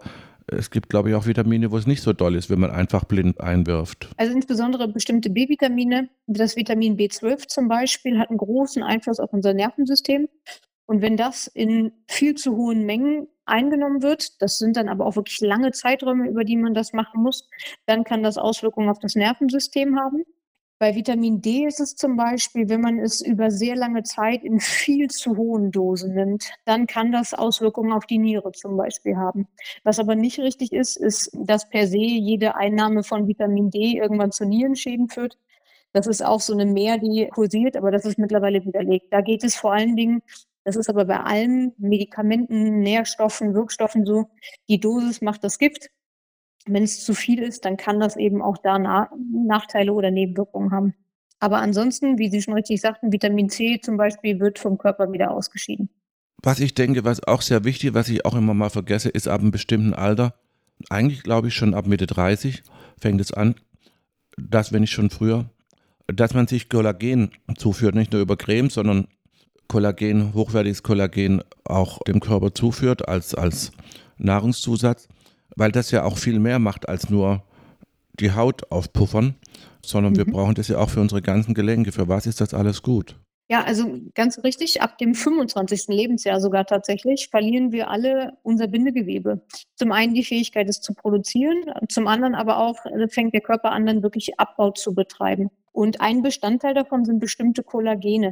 es gibt, glaube ich, auch Vitamine, wo es nicht so doll ist, wenn man einfach blind einwirft. Also insbesondere bestimmte B-Vitamine, das Vitamin B zwölf zum Beispiel, hat einen großen Einfluss auf unser Nervensystem. Und wenn das in viel zu hohen Mengen eingenommen wird, das sind dann aber auch wirklich lange Zeiträume, über die man das machen muss, dann kann das Auswirkungen auf das Nervensystem haben. Bei Vitamin D ist es zum Beispiel, wenn man es über sehr lange Zeit in viel zu hohen Dosen nimmt, dann kann das Auswirkungen auf die Niere zum Beispiel haben. Was aber nicht richtig ist, ist, dass per se jede Einnahme von Vitamin D irgendwann zu Nierenschäden führt. Das ist auch so eine Mehr, die kursiert, aber das ist mittlerweile widerlegt. Da geht es vor allen Dingen, das ist aber bei allen Medikamenten, Nährstoffen, Wirkstoffen so, die Dosis macht das Gift. Wenn es zu viel ist, dann kann das eben auch da Na- Nachteile oder Nebenwirkungen haben. Aber ansonsten, wie Sie schon richtig sagten, Vitamin C zum Beispiel wird vom Körper wieder ausgeschieden. Was ich denke, was auch sehr wichtig, was ich auch immer mal vergesse, ist ab einem bestimmten Alter, eigentlich glaube ich schon ab Mitte dreißig fängt es an, dass wenn nicht schon früher, dass man sich Kollagen zuführt, nicht nur über Creme, sondern Kollagen, hochwertiges Kollagen auch dem Körper zuführt als, als Nahrungszusatz, weil das ja auch viel mehr macht als nur die Haut aufpuffern, sondern wir Mhm. brauchen das ja auch für unsere ganzen Gelenke. Für was ist das alles gut? Ja, also ganz richtig, ab dem fünfundzwanzigsten Lebensjahr sogar tatsächlich verlieren wir alle unser Bindegewebe. Zum einen die Fähigkeit, es zu produzieren, zum anderen aber auch äh, fängt der Körper an, dann wirklich Abbau zu betreiben. Und ein Bestandteil davon sind bestimmte Kollagene.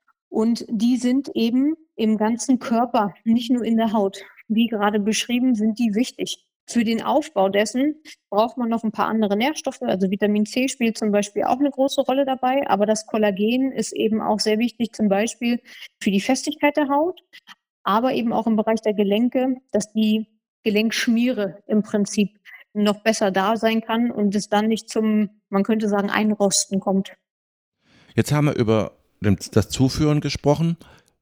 Und die sind eben im ganzen Körper, nicht nur in der Haut. Wie gerade beschrieben, sind die wichtig. Für den Aufbau dessen braucht man noch ein paar andere Nährstoffe. Also Vitamin C spielt zum Beispiel auch eine große Rolle dabei. Aber das Kollagen ist eben auch sehr wichtig, zum Beispiel für die Festigkeit der Haut, aber eben auch im Bereich der Gelenke, dass die Gelenkschmiere im Prinzip noch besser da sein kann und es dann nicht zum, man könnte sagen, Einrosten kommt. Jetzt haben wir über das Zuführen gesprochen,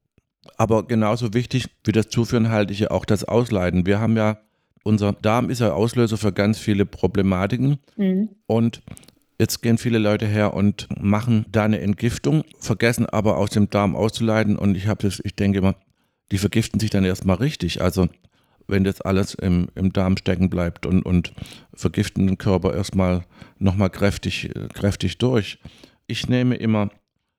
aber genauso wichtig wie das Zuführen halte ich ja auch das Ausleiten. Wir haben ja, unser Darm ist ja Auslöser für ganz viele Problematiken Mhm. und jetzt gehen viele Leute her und machen da eine Entgiftung, vergessen aber aus dem Darm auszuleiten und ich habe das, ich denke immer, die vergiften sich dann erstmal richtig. Also wenn das alles im, im Darm stecken bleibt und, und vergiften den Körper erstmal nochmal kräftig, kräftig durch. Ich nehme immer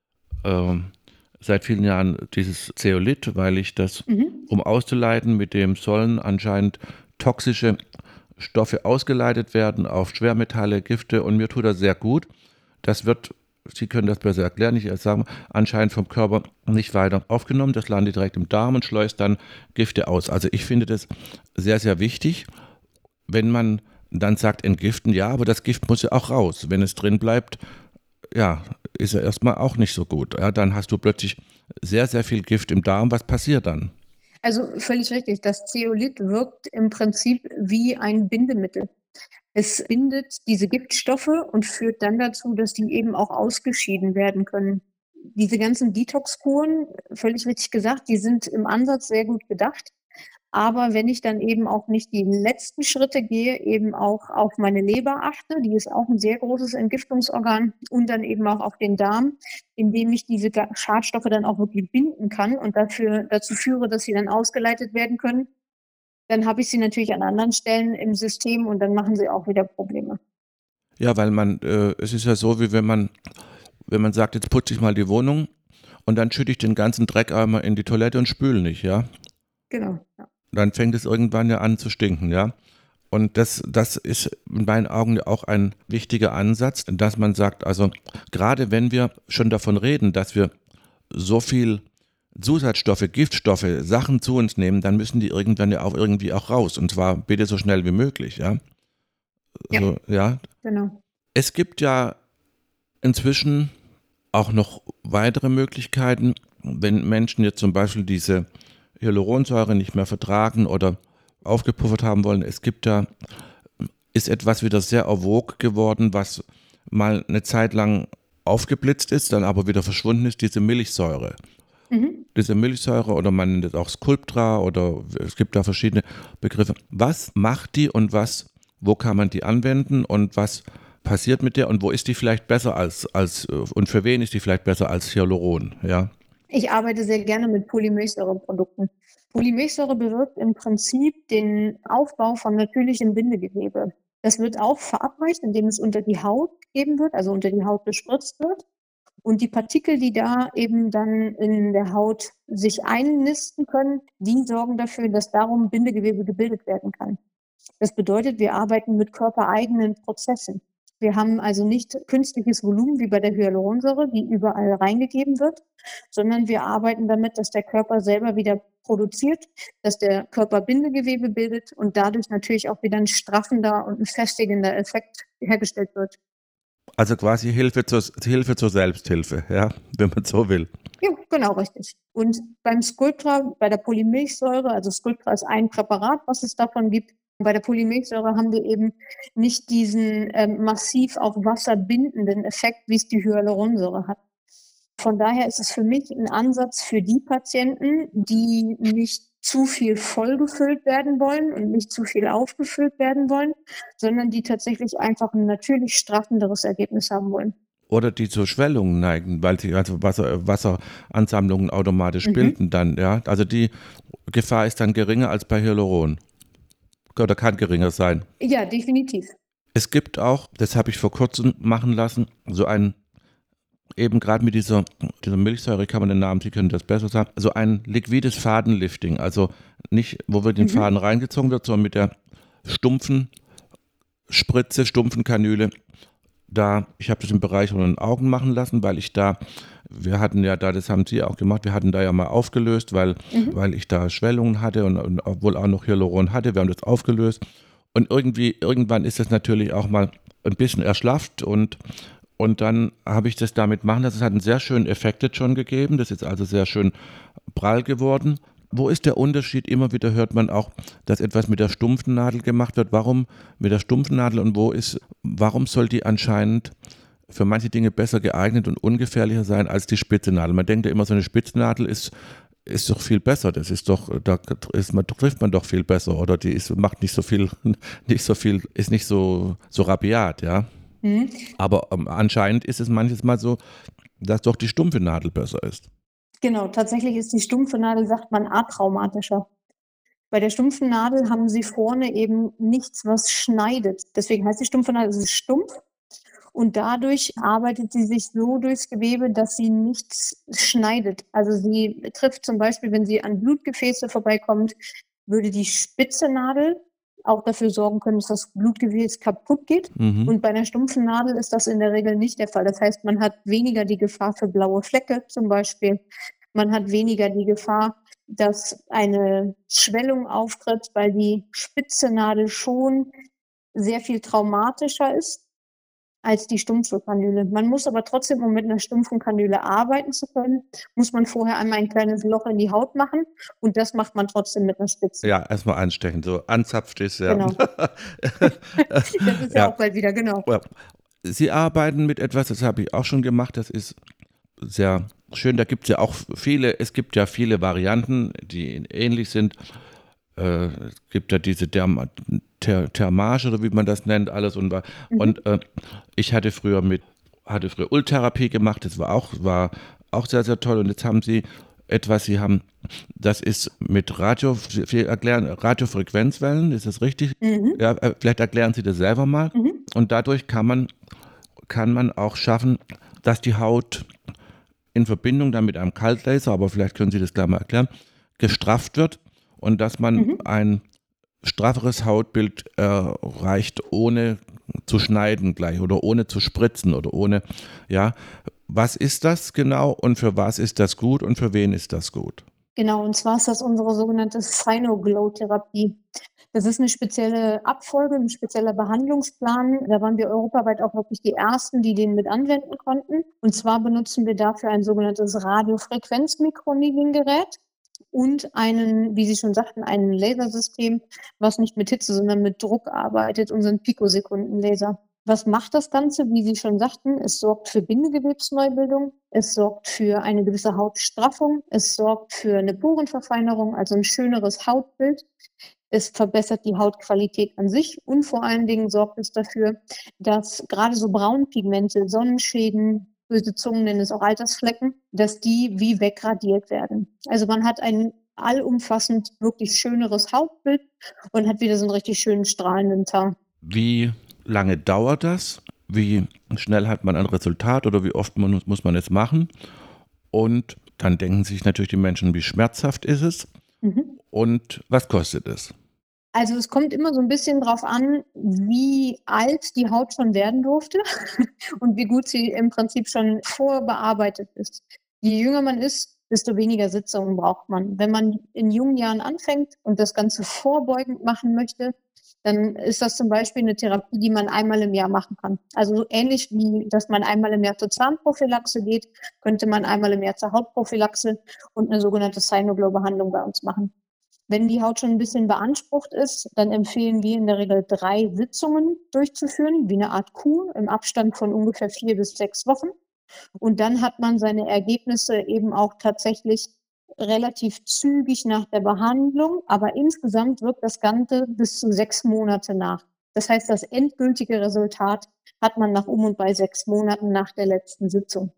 ähm, seit vielen Jahren dieses Zeolit, weil ich das, Mhm. um auszuleiten, mit dem sollen anscheinend toxische Stoffe ausgeleitet werden auf Schwermetalle, Gifte und mir tut das sehr gut. Das wird, Sie können das besser erklären, ich sagen, anscheinend vom Körper nicht weiter aufgenommen. Das landet direkt im Darm und schleust dann Gifte aus. Also ich finde das sehr, sehr wichtig, wenn man dann sagt, entgiften, ja, aber das Gift muss ja auch raus. Wenn es drin bleibt, ja, ist ja erstmal auch nicht so gut. Ja, dann hast du plötzlich sehr, sehr viel Gift im Darm. Was passiert dann? Also völlig richtig. Das Zeolit wirkt im Prinzip wie ein Bindemittel. Es bindet diese Giftstoffe und führt dann dazu, dass die eben auch ausgeschieden werden können. Diese ganzen Detox-Kuren, völlig richtig gesagt, die sind im Ansatz sehr gut gedacht. Aber wenn ich dann eben auch nicht die letzten Schritte gehe, eben auch auf meine Leber achte, die ist auch ein sehr großes Entgiftungsorgan, und dann eben auch auf den Darm, indem ich diese Ga- Schadstoffe dann auch wirklich binden kann und dafür, dazu führe, dass sie dann ausgeleitet werden können, dann habe ich sie natürlich an anderen Stellen im System und dann machen sie auch wieder Probleme. Ja, weil man, äh, es ist ja so, wie wenn man, wenn man sagt, jetzt putze ich mal die Wohnung und dann schütte ich den ganzen Dreckeimer in die Toilette und spüle nicht, ja. Genau. Ja. Dann fängt es irgendwann ja an zu stinken, ja. Und das, das ist in meinen Augen ja auch ein wichtiger Ansatz, dass man sagt, also gerade wenn wir schon davon reden, dass wir so viel Zusatzstoffe, Giftstoffe, Sachen zu uns nehmen, dann müssen die irgendwann ja auch irgendwie auch raus. Und zwar bitte so schnell wie möglich, ja. Ja, So, ja. genau. Es gibt ja inzwischen auch noch weitere Möglichkeiten, wenn Menschen jetzt zum Beispiel diese Hyaluronsäure nicht mehr vertragen oder aufgepuffert haben wollen. Es gibt da, ist etwas wieder sehr en vogue geworden, was mal eine Zeit lang aufgeblitzt ist, dann aber wieder verschwunden ist, diese Milchsäure. Mhm. Diese Milchsäure oder man nennt es auch Sculptra oder es gibt da verschiedene Begriffe. Was macht die und was, wo kann man die anwenden und was passiert mit der und wo ist die vielleicht besser als, als und für wen ist die vielleicht besser als Hyaluron, ja? Ich arbeite sehr gerne mit Polymilchsäureprodukten. Polymilchsäure bewirkt im Prinzip den Aufbau von natürlichem Bindegewebe. Das wird auch verabreicht, indem es unter die Haut gegeben wird, also unter die Haut gespritzt wird. Und die Partikel, die da eben dann in der Haut sich einnisten können, die sorgen dafür, dass darum Bindegewebe gebildet werden kann. Das bedeutet, wir arbeiten mit körpereigenen Prozessen. Wir haben also nicht künstliches Volumen wie bei der Hyaluronsäure, die überall reingegeben wird, sondern wir arbeiten damit, dass der Körper selber wieder produziert, dass der Körper Bindegewebe bildet und dadurch natürlich auch wieder ein straffender und ein festigender Effekt hergestellt wird. Also quasi Hilfe zur, Hilfe zur Selbsthilfe, ja, wenn man so will. Ja, genau, richtig. Und beim Sculptra, bei der Polymilchsäure, also Sculptra ist ein Präparat, was es davon gibt. Bei der Polymilchsäure haben wir eben nicht diesen ähm, massiv auf Wasser bindenden Effekt, wie es die Hyaluronsäure hat. Von daher ist es für mich ein Ansatz für die Patienten, die nicht zu viel vollgefüllt werden wollen und nicht zu viel aufgefüllt werden wollen, sondern die tatsächlich einfach ein natürlich straffenderes Ergebnis haben wollen. Oder die zu Schwellungen neigen, weil sie also Wasser, Wasseransammlungen automatisch Mhm. bilden dann, ja. Also die Gefahr ist dann geringer als bei Hyaluron. Oder kann geringer sein. Ja, definitiv. Es gibt auch, das habe ich vor kurzem machen lassen, so ein, eben gerade mit dieser, dieser Milchsäure, kann man den Namen, Sie können das besser sagen, so ein liquides Fadenlifting. Also nicht, wo wir den Mhm. Faden reingezogen wird, sondern mit der stumpfen Spritze, stumpfen Kanüle. Da, ich habe das im Bereich von den Augen machen lassen, weil ich da, wir hatten ja da, das haben Sie auch gemacht, wir hatten da ja mal aufgelöst, weil, Mhm. weil ich da Schwellungen hatte und, und obwohl auch noch Hyaluron hatte, wir haben das aufgelöst. Und irgendwie, irgendwann ist das natürlich auch mal ein bisschen erschlafft und, und dann habe ich das damit machen lassen. Es hat einen sehr schönen Effekt jetzt schon gegeben, das ist also sehr schön prall geworden. Wo ist der Unterschied? Immer wieder hört man auch, dass etwas mit der stumpfen Nadel gemacht wird. Warum mit der stumpfen Nadel und wo ist, warum soll die anscheinend für manche Dinge besser geeignet und ungefährlicher sein als die spitze Nadel? Man denkt ja immer, so eine spitze Nadel ist, ist doch viel besser. Das ist doch, da ist man, trifft man doch viel besser oder die ist, macht nicht so viel, nicht so viel, ist nicht so, so rabiat, ja. Mhm. Aber ähm, anscheinend ist es manches Mal so, dass doch die stumpfe Nadel besser ist. Genau, tatsächlich ist die stumpfe Nadel, sagt man, atraumatischer. Bei der stumpfen Nadel haben Sie vorne eben nichts, was schneidet. Deswegen heißt die stumpfe Nadel, es ist stumpf und dadurch arbeitet sie sich so durchs Gewebe, dass sie nichts schneidet. Also sie trifft zum Beispiel, wenn sie an Blutgefäße vorbeikommt, würde die spitze Nadel auch dafür sorgen können, dass das Blutgefäß kaputt geht. Mhm. Und bei einer stumpfen Nadel ist das in der Regel nicht der Fall. Das heißt, man hat weniger die Gefahr für blaue Flecke zum Beispiel. Man hat weniger die Gefahr, dass eine Schwellung auftritt, weil die spitze Nadel schon sehr viel traumatischer ist als die stumpfe Kanüle. Man muss aber trotzdem, um mit einer stumpfen Kanüle arbeiten zu können, muss man vorher einmal ein kleines Loch in die Haut machen und das macht man trotzdem mit einer spitzen. Ja, erstmal anstechen, so anzapft ist, ja. Genau. Das ist ja Ja. auch bald wieder, genau. Ja. Sie arbeiten mit etwas, das habe ich auch schon gemacht, das ist sehr schön, da gibt es ja auch viele, es gibt ja viele Varianten, die ähnlich sind. Äh, es gibt ja diese Derm Ther Thermage oder wie man das nennt, alles und, war, Mhm. und äh, ich hatte früher mit, hatte früher Ultherapie gemacht, das war auch, war auch sehr, sehr toll und jetzt haben sie etwas, sie haben, das ist mit Radio, Sie erklären Radiofrequenzwellen, ist das richtig? Mhm. Ja, äh, vielleicht erklären Sie das selber mal. Mhm. Und dadurch kann man, kann man auch schaffen, dass die Haut in Verbindung dann mit einem Kaltlaser, aber vielleicht können Sie das gleich mal erklären, gestrafft wird und dass man Mhm. ein strafferes Hautbild erreicht, ohne zu schneiden gleich oder ohne zu spritzen oder ohne, ja. Was ist das genau und für was ist das gut und für wen ist das gut? Genau, und zwar ist das unsere sogenannte Sinoglow-Therapie. Das ist eine spezielle Abfolge, ein spezieller Behandlungsplan. Da waren wir europaweit auch wirklich die Ersten, die den mit anwenden konnten. Und zwar benutzen wir dafür ein sogenanntes Radiofrequenzmikroneedling-Gerät und einen, wie Sie schon sagten, ein Lasersystem, was nicht mit Hitze, sondern mit Druck arbeitet, unseren Pikosekundenlaser. Was macht das Ganze? Wie Sie schon sagten, es sorgt für Bindegewebsneubildung, es sorgt für eine gewisse Hautstraffung, es sorgt für eine Porenverfeinerung, also ein schöneres Hautbild. Es verbessert die Hautqualität an sich und vor allen Dingen sorgt es dafür, dass gerade so Braunpigmente, Sonnenschäden, böse Zungen nennen es auch Altersflecken, dass die wie wegradiert werden. Also man hat ein allumfassend wirklich schöneres Hautbild und hat wieder so einen richtig schönen strahlenden Teint. Wie lange dauert das? Wie schnell hat man ein Resultat oder wie oft man, muss man es machen? Und dann denken sich natürlich die Menschen, wie schmerzhaft ist es Mhm. und was kostet es? Also es kommt immer so ein bisschen drauf an, wie alt die Haut schon werden durfte und wie gut sie im Prinzip schon vorbearbeitet ist. Je jünger man ist, desto weniger Sitzungen braucht man. Wenn man in jungen Jahren anfängt und das Ganze vorbeugend machen möchte, dann ist das zum Beispiel eine Therapie, die man einmal im Jahr machen kann. Also so ähnlich wie, dass man einmal im Jahr zur Zahnprophylaxe geht, könnte man einmal im Jahr zur Hautprophylaxe und eine sogenannte Cyanoglow-Behandlung bei uns machen. Wenn die Haut schon ein bisschen beansprucht ist, dann empfehlen wir in der Regel drei Sitzungen durchzuführen, wie eine Art Kur im Abstand von ungefähr vier bis sechs Wochen. Und dann hat man seine Ergebnisse eben auch tatsächlich relativ zügig nach der Behandlung, aber insgesamt wirkt das Ganze bis zu sechs Monate nach. Das heißt, das endgültige Resultat hat man nach um und bei sechs Monaten nach der letzten Sitzung.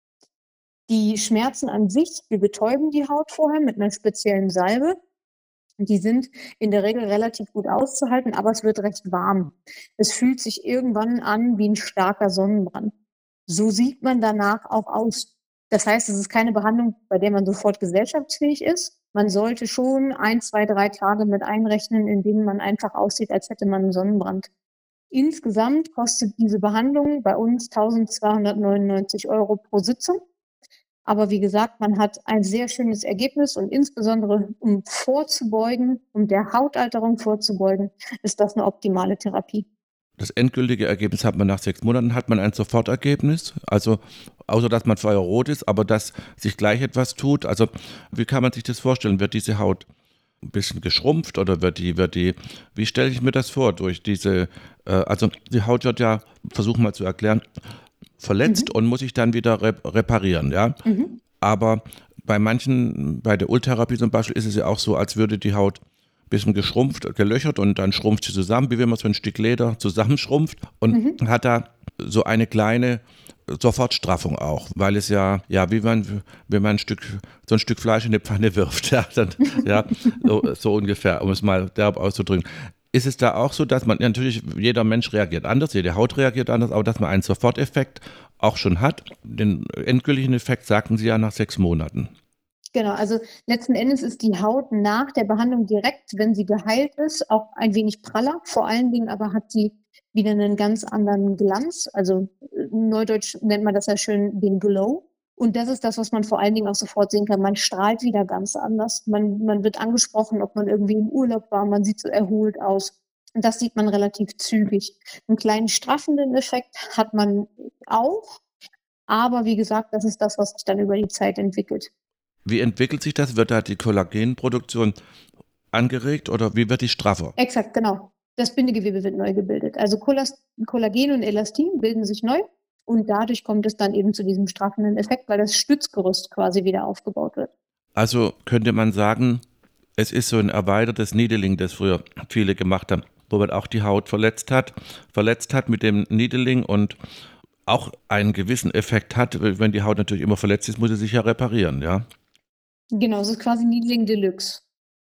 Die Schmerzen an sich, wir betäuben die Haut vorher mit einer speziellen Salbe. Die sind in der Regel relativ gut auszuhalten, aber es wird recht warm. Es fühlt sich irgendwann an wie ein starker Sonnenbrand. So sieht man danach auch aus. Das heißt, es ist keine Behandlung, bei der man sofort gesellschaftsfähig ist. Man sollte schon ein, zwei, drei Tage mit einrechnen, in denen man einfach aussieht, als hätte man einen Sonnenbrand. Insgesamt kostet diese Behandlung bei uns eintausendzweihundertneunundneunzig Euro pro Sitzung. Aber wie gesagt, man hat ein sehr schönes Ergebnis und insbesondere um vorzubeugen, um der Hautalterung vorzubeugen, ist das eine optimale Therapie. Das endgültige Ergebnis hat man nach sechs Monaten, hat man ein Sofortergebnis, also außer dass man feuerrot ist, aber dass sich gleich etwas tut. Also wie kann man sich das vorstellen? Wird diese Haut ein bisschen geschrumpft oder wird die, wird die, wie stelle ich mir das vor durch diese, äh, also die Haut wird ja, versuchen mal zu erklären, verletzt Mhm. und muss sich dann wieder rep- reparieren, ja. Mhm. Aber bei manchen, bei der Ultherapie zum Beispiel, ist es ja auch so, als würde die Haut ein bisschen geschrumpft, gelöchert und dann schrumpft sie zusammen, wie wenn man so ein Stück Leder zusammenschrumpft und Mhm. hat da so eine kleine Sofortstraffung auch, weil es ja, ja, wie man, wenn man ein Stück, so ein Stück Fleisch in eine Pfanne wirft, ja, dann, ja, so, so ungefähr, um es mal derb auszudrücken. Ist es da auch so, dass man, ja, natürlich, jeder Mensch reagiert anders, jede Haut reagiert anders, aber dass man einen Soforteffekt auch schon hat? Den endgültigen Effekt sagten Sie ja nach sechs Monaten. Genau, also letzten Endes ist die Haut nach der Behandlung direkt, wenn sie geheilt ist, auch ein wenig praller. Vor allen Dingen aber hat sie wieder einen ganz anderen Glanz. Also äh, neudeutsch nennt man das ja schön den Glow. Und das ist das, was man vor allen Dingen auch sofort sehen kann. Man strahlt wieder ganz anders. Man, man wird angesprochen, ob man irgendwie im Urlaub war. Man sieht so erholt aus. Und das sieht man relativ zügig. Einen kleinen straffenden Effekt hat man auch. Aber wie gesagt, das ist das, was sich dann über die Zeit entwickelt. Wie entwickelt sich das? Wird da die Kollagenproduktion angeregt oder wie wird die straffer? Exakt, genau. Das Bindegewebe wird neu gebildet. Also Kollas- Kollagen und Elastin bilden sich neu und dadurch kommt es dann eben zu diesem straffenden Effekt, weil das Stützgerüst quasi wieder aufgebaut wird. Also könnte man sagen, es ist so ein erweitertes Needling, das früher viele gemacht haben, wo man auch die Haut verletzt hat, verletzt hat mit dem Needling und auch einen gewissen Effekt hat. Wenn die Haut natürlich immer verletzt ist, muss sie sich ja reparieren, ja. Genau, es ist quasi Needling Deluxe.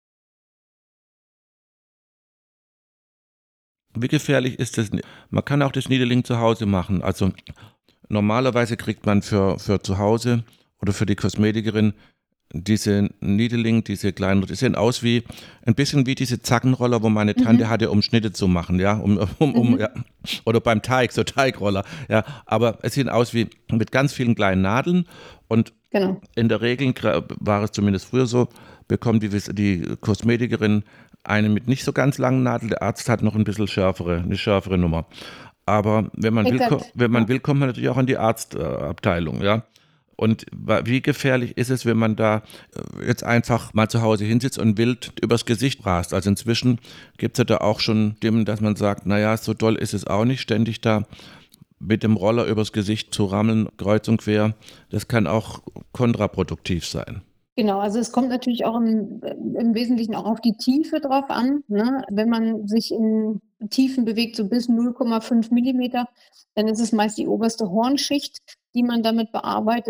Wie gefährlich ist das? Man kann auch das Needling zu Hause machen. Also normalerweise kriegt man für, für zu Hause oder für die Kosmetikerin diese Needling, diese kleinen, die sehen aus wie, ein bisschen wie diese Zackenroller, wo meine Tante Mhm. hatte, um Schnitte zu machen, ja, um, um, um, ja. Mhm. Oder beim Teig, so Teigroller, ja, aber es sieht aus wie mit ganz vielen kleinen Nadeln und Genau. in der Regel war es zumindest früher so, bekommt die, die Kosmetikerin eine mit nicht so ganz langen Nadeln, der Arzt hat noch ein bisschen schärfere, eine schärfere Nummer. Aber wenn man will, Exakt. wenn man Ja. will, kommt man natürlich auch in die Arztabteilung, ja. Und wie gefährlich ist es, wenn man da jetzt einfach mal zu Hause hinsitzt und wild übers Gesicht rast? Also inzwischen gibt es ja da auch schon Stimmen, dass man sagt, naja, so doll ist es auch nicht, ständig da mit dem Roller übers Gesicht zu rammeln, kreuz und quer. Das kann auch kontraproduktiv sein. Genau, also es kommt natürlich auch im, im Wesentlichen auch auf die Tiefe drauf an. Ne? Wenn man sich in Tiefen bewegt, so bis null Komma fünf Millimeter, dann ist es meist die oberste Hornschicht, die man damit bearbeitet.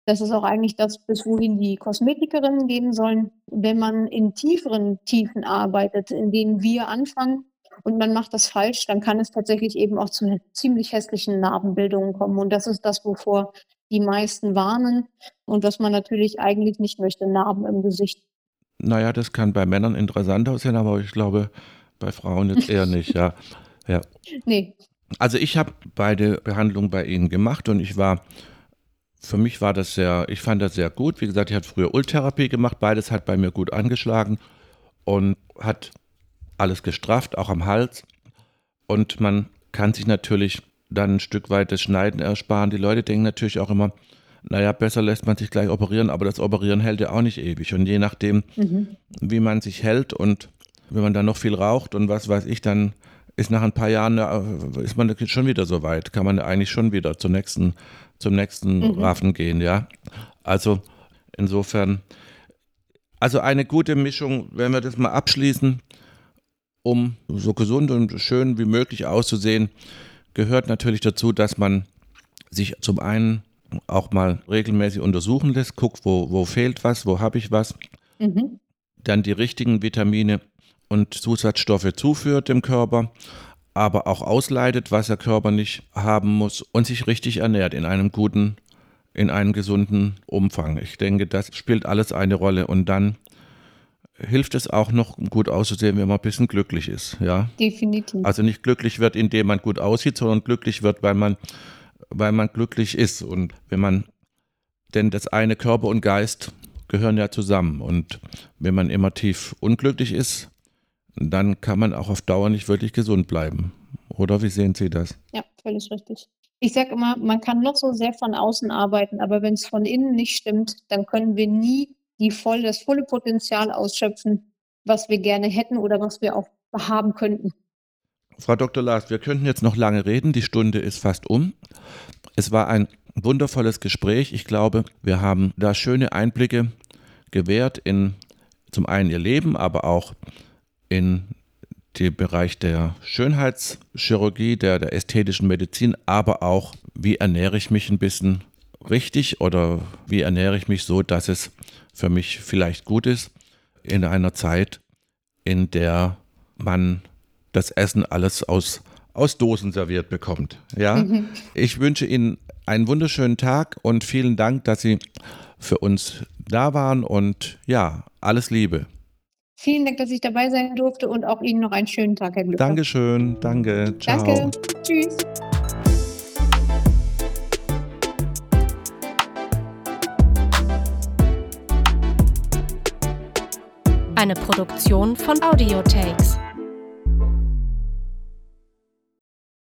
Das ist auch eigentlich das, bis wohin die Kosmetikerinnen gehen sollen. Wenn man in tieferen Tiefen arbeitet, in denen wir anfangen und man macht das falsch, dann kann es tatsächlich eben auch zu ziemlich hässlichen Narbenbildungen kommen. Und das ist das, wovor die meisten warnen und was man natürlich eigentlich nicht möchte, Narben im Gesicht. Naja, das kann bei Männern interessant aussehen, aber ich glaube, bei Frauen jetzt eher nicht, ja. ja. Nee. Also ich habe beide Behandlungen bei Ihnen gemacht und ich war, für mich war das sehr, ich fand das sehr gut. Wie gesagt, ich hatte früher Ultherapie gemacht, beides hat bei mir gut angeschlagen und hat alles gestrafft, auch am Hals. Und man kann sich natürlich dann ein Stück weit das Schneiden ersparen. Die Leute denken natürlich auch immer, naja, besser lässt man sich gleich operieren, aber das Operieren hält ja auch nicht ewig. Und je nachdem, mhm. wie man sich hält und wenn man dann noch viel raucht und was weiß ich, dann ist nach ein paar Jahren, ist man schon wieder so weit, kann man eigentlich schon wieder zum nächsten, zum nächsten mhm. Raffen gehen, ja. Also insofern, also eine gute Mischung, wenn wir das mal abschließen, um so gesund und schön wie möglich auszusehen, gehört natürlich dazu, dass man sich zum einen auch mal regelmäßig untersuchen lässt, guckt, wo, wo fehlt was, wo habe ich was, mhm. dann die richtigen Vitamine und Zusatzstoffe zuführt dem Körper, aber auch ausleitet, was der Körper nicht haben muss und sich richtig ernährt in einem guten, in einem gesunden Umfang. Ich denke, das spielt alles eine Rolle und dann hilft es auch noch, gut auszusehen, wenn man ein bisschen glücklich ist. Ja? Definitiv. Also nicht glücklich wird, indem man gut aussieht, sondern glücklich wird, weil man weil man glücklich ist und wenn man, denn das eine Körper und Geist gehören ja zusammen und wenn man immer tief unglücklich ist, dann kann man auch auf Dauer nicht wirklich gesund bleiben. Oder wie sehen Sie das? Ja, völlig richtig. Ich sage immer, man kann noch so sehr von außen arbeiten, aber wenn es von innen nicht stimmt, dann können wir nie die voll, das volle Potenzial ausschöpfen, was wir gerne hätten oder was wir auch haben könnten. Frau Doktor Last, wir könnten jetzt noch lange reden, die Stunde ist fast um. Es war ein wundervolles Gespräch. Ich glaube, wir haben da schöne Einblicke gewährt in zum einen Ihr Leben, aber auch in den Bereich der Schönheitschirurgie, der, der ästhetischen Medizin, aber auch, wie ernähre ich mich ein bisschen richtig oder wie ernähre ich mich so, dass es für mich vielleicht gut ist in einer Zeit, in der man das Essen alles aus, aus Dosen serviert bekommt. Ja? Mhm. Ich wünsche Ihnen einen wunderschönen Tag und vielen Dank, dass Sie für uns da waren und ja, alles Liebe. Vielen Dank, dass ich dabei sein durfte und auch Ihnen noch einen schönen Tag, Herr Glückler. Dankeschön, danke, ciao. Danke, tschüss. Eine Produktion von Audiotakes.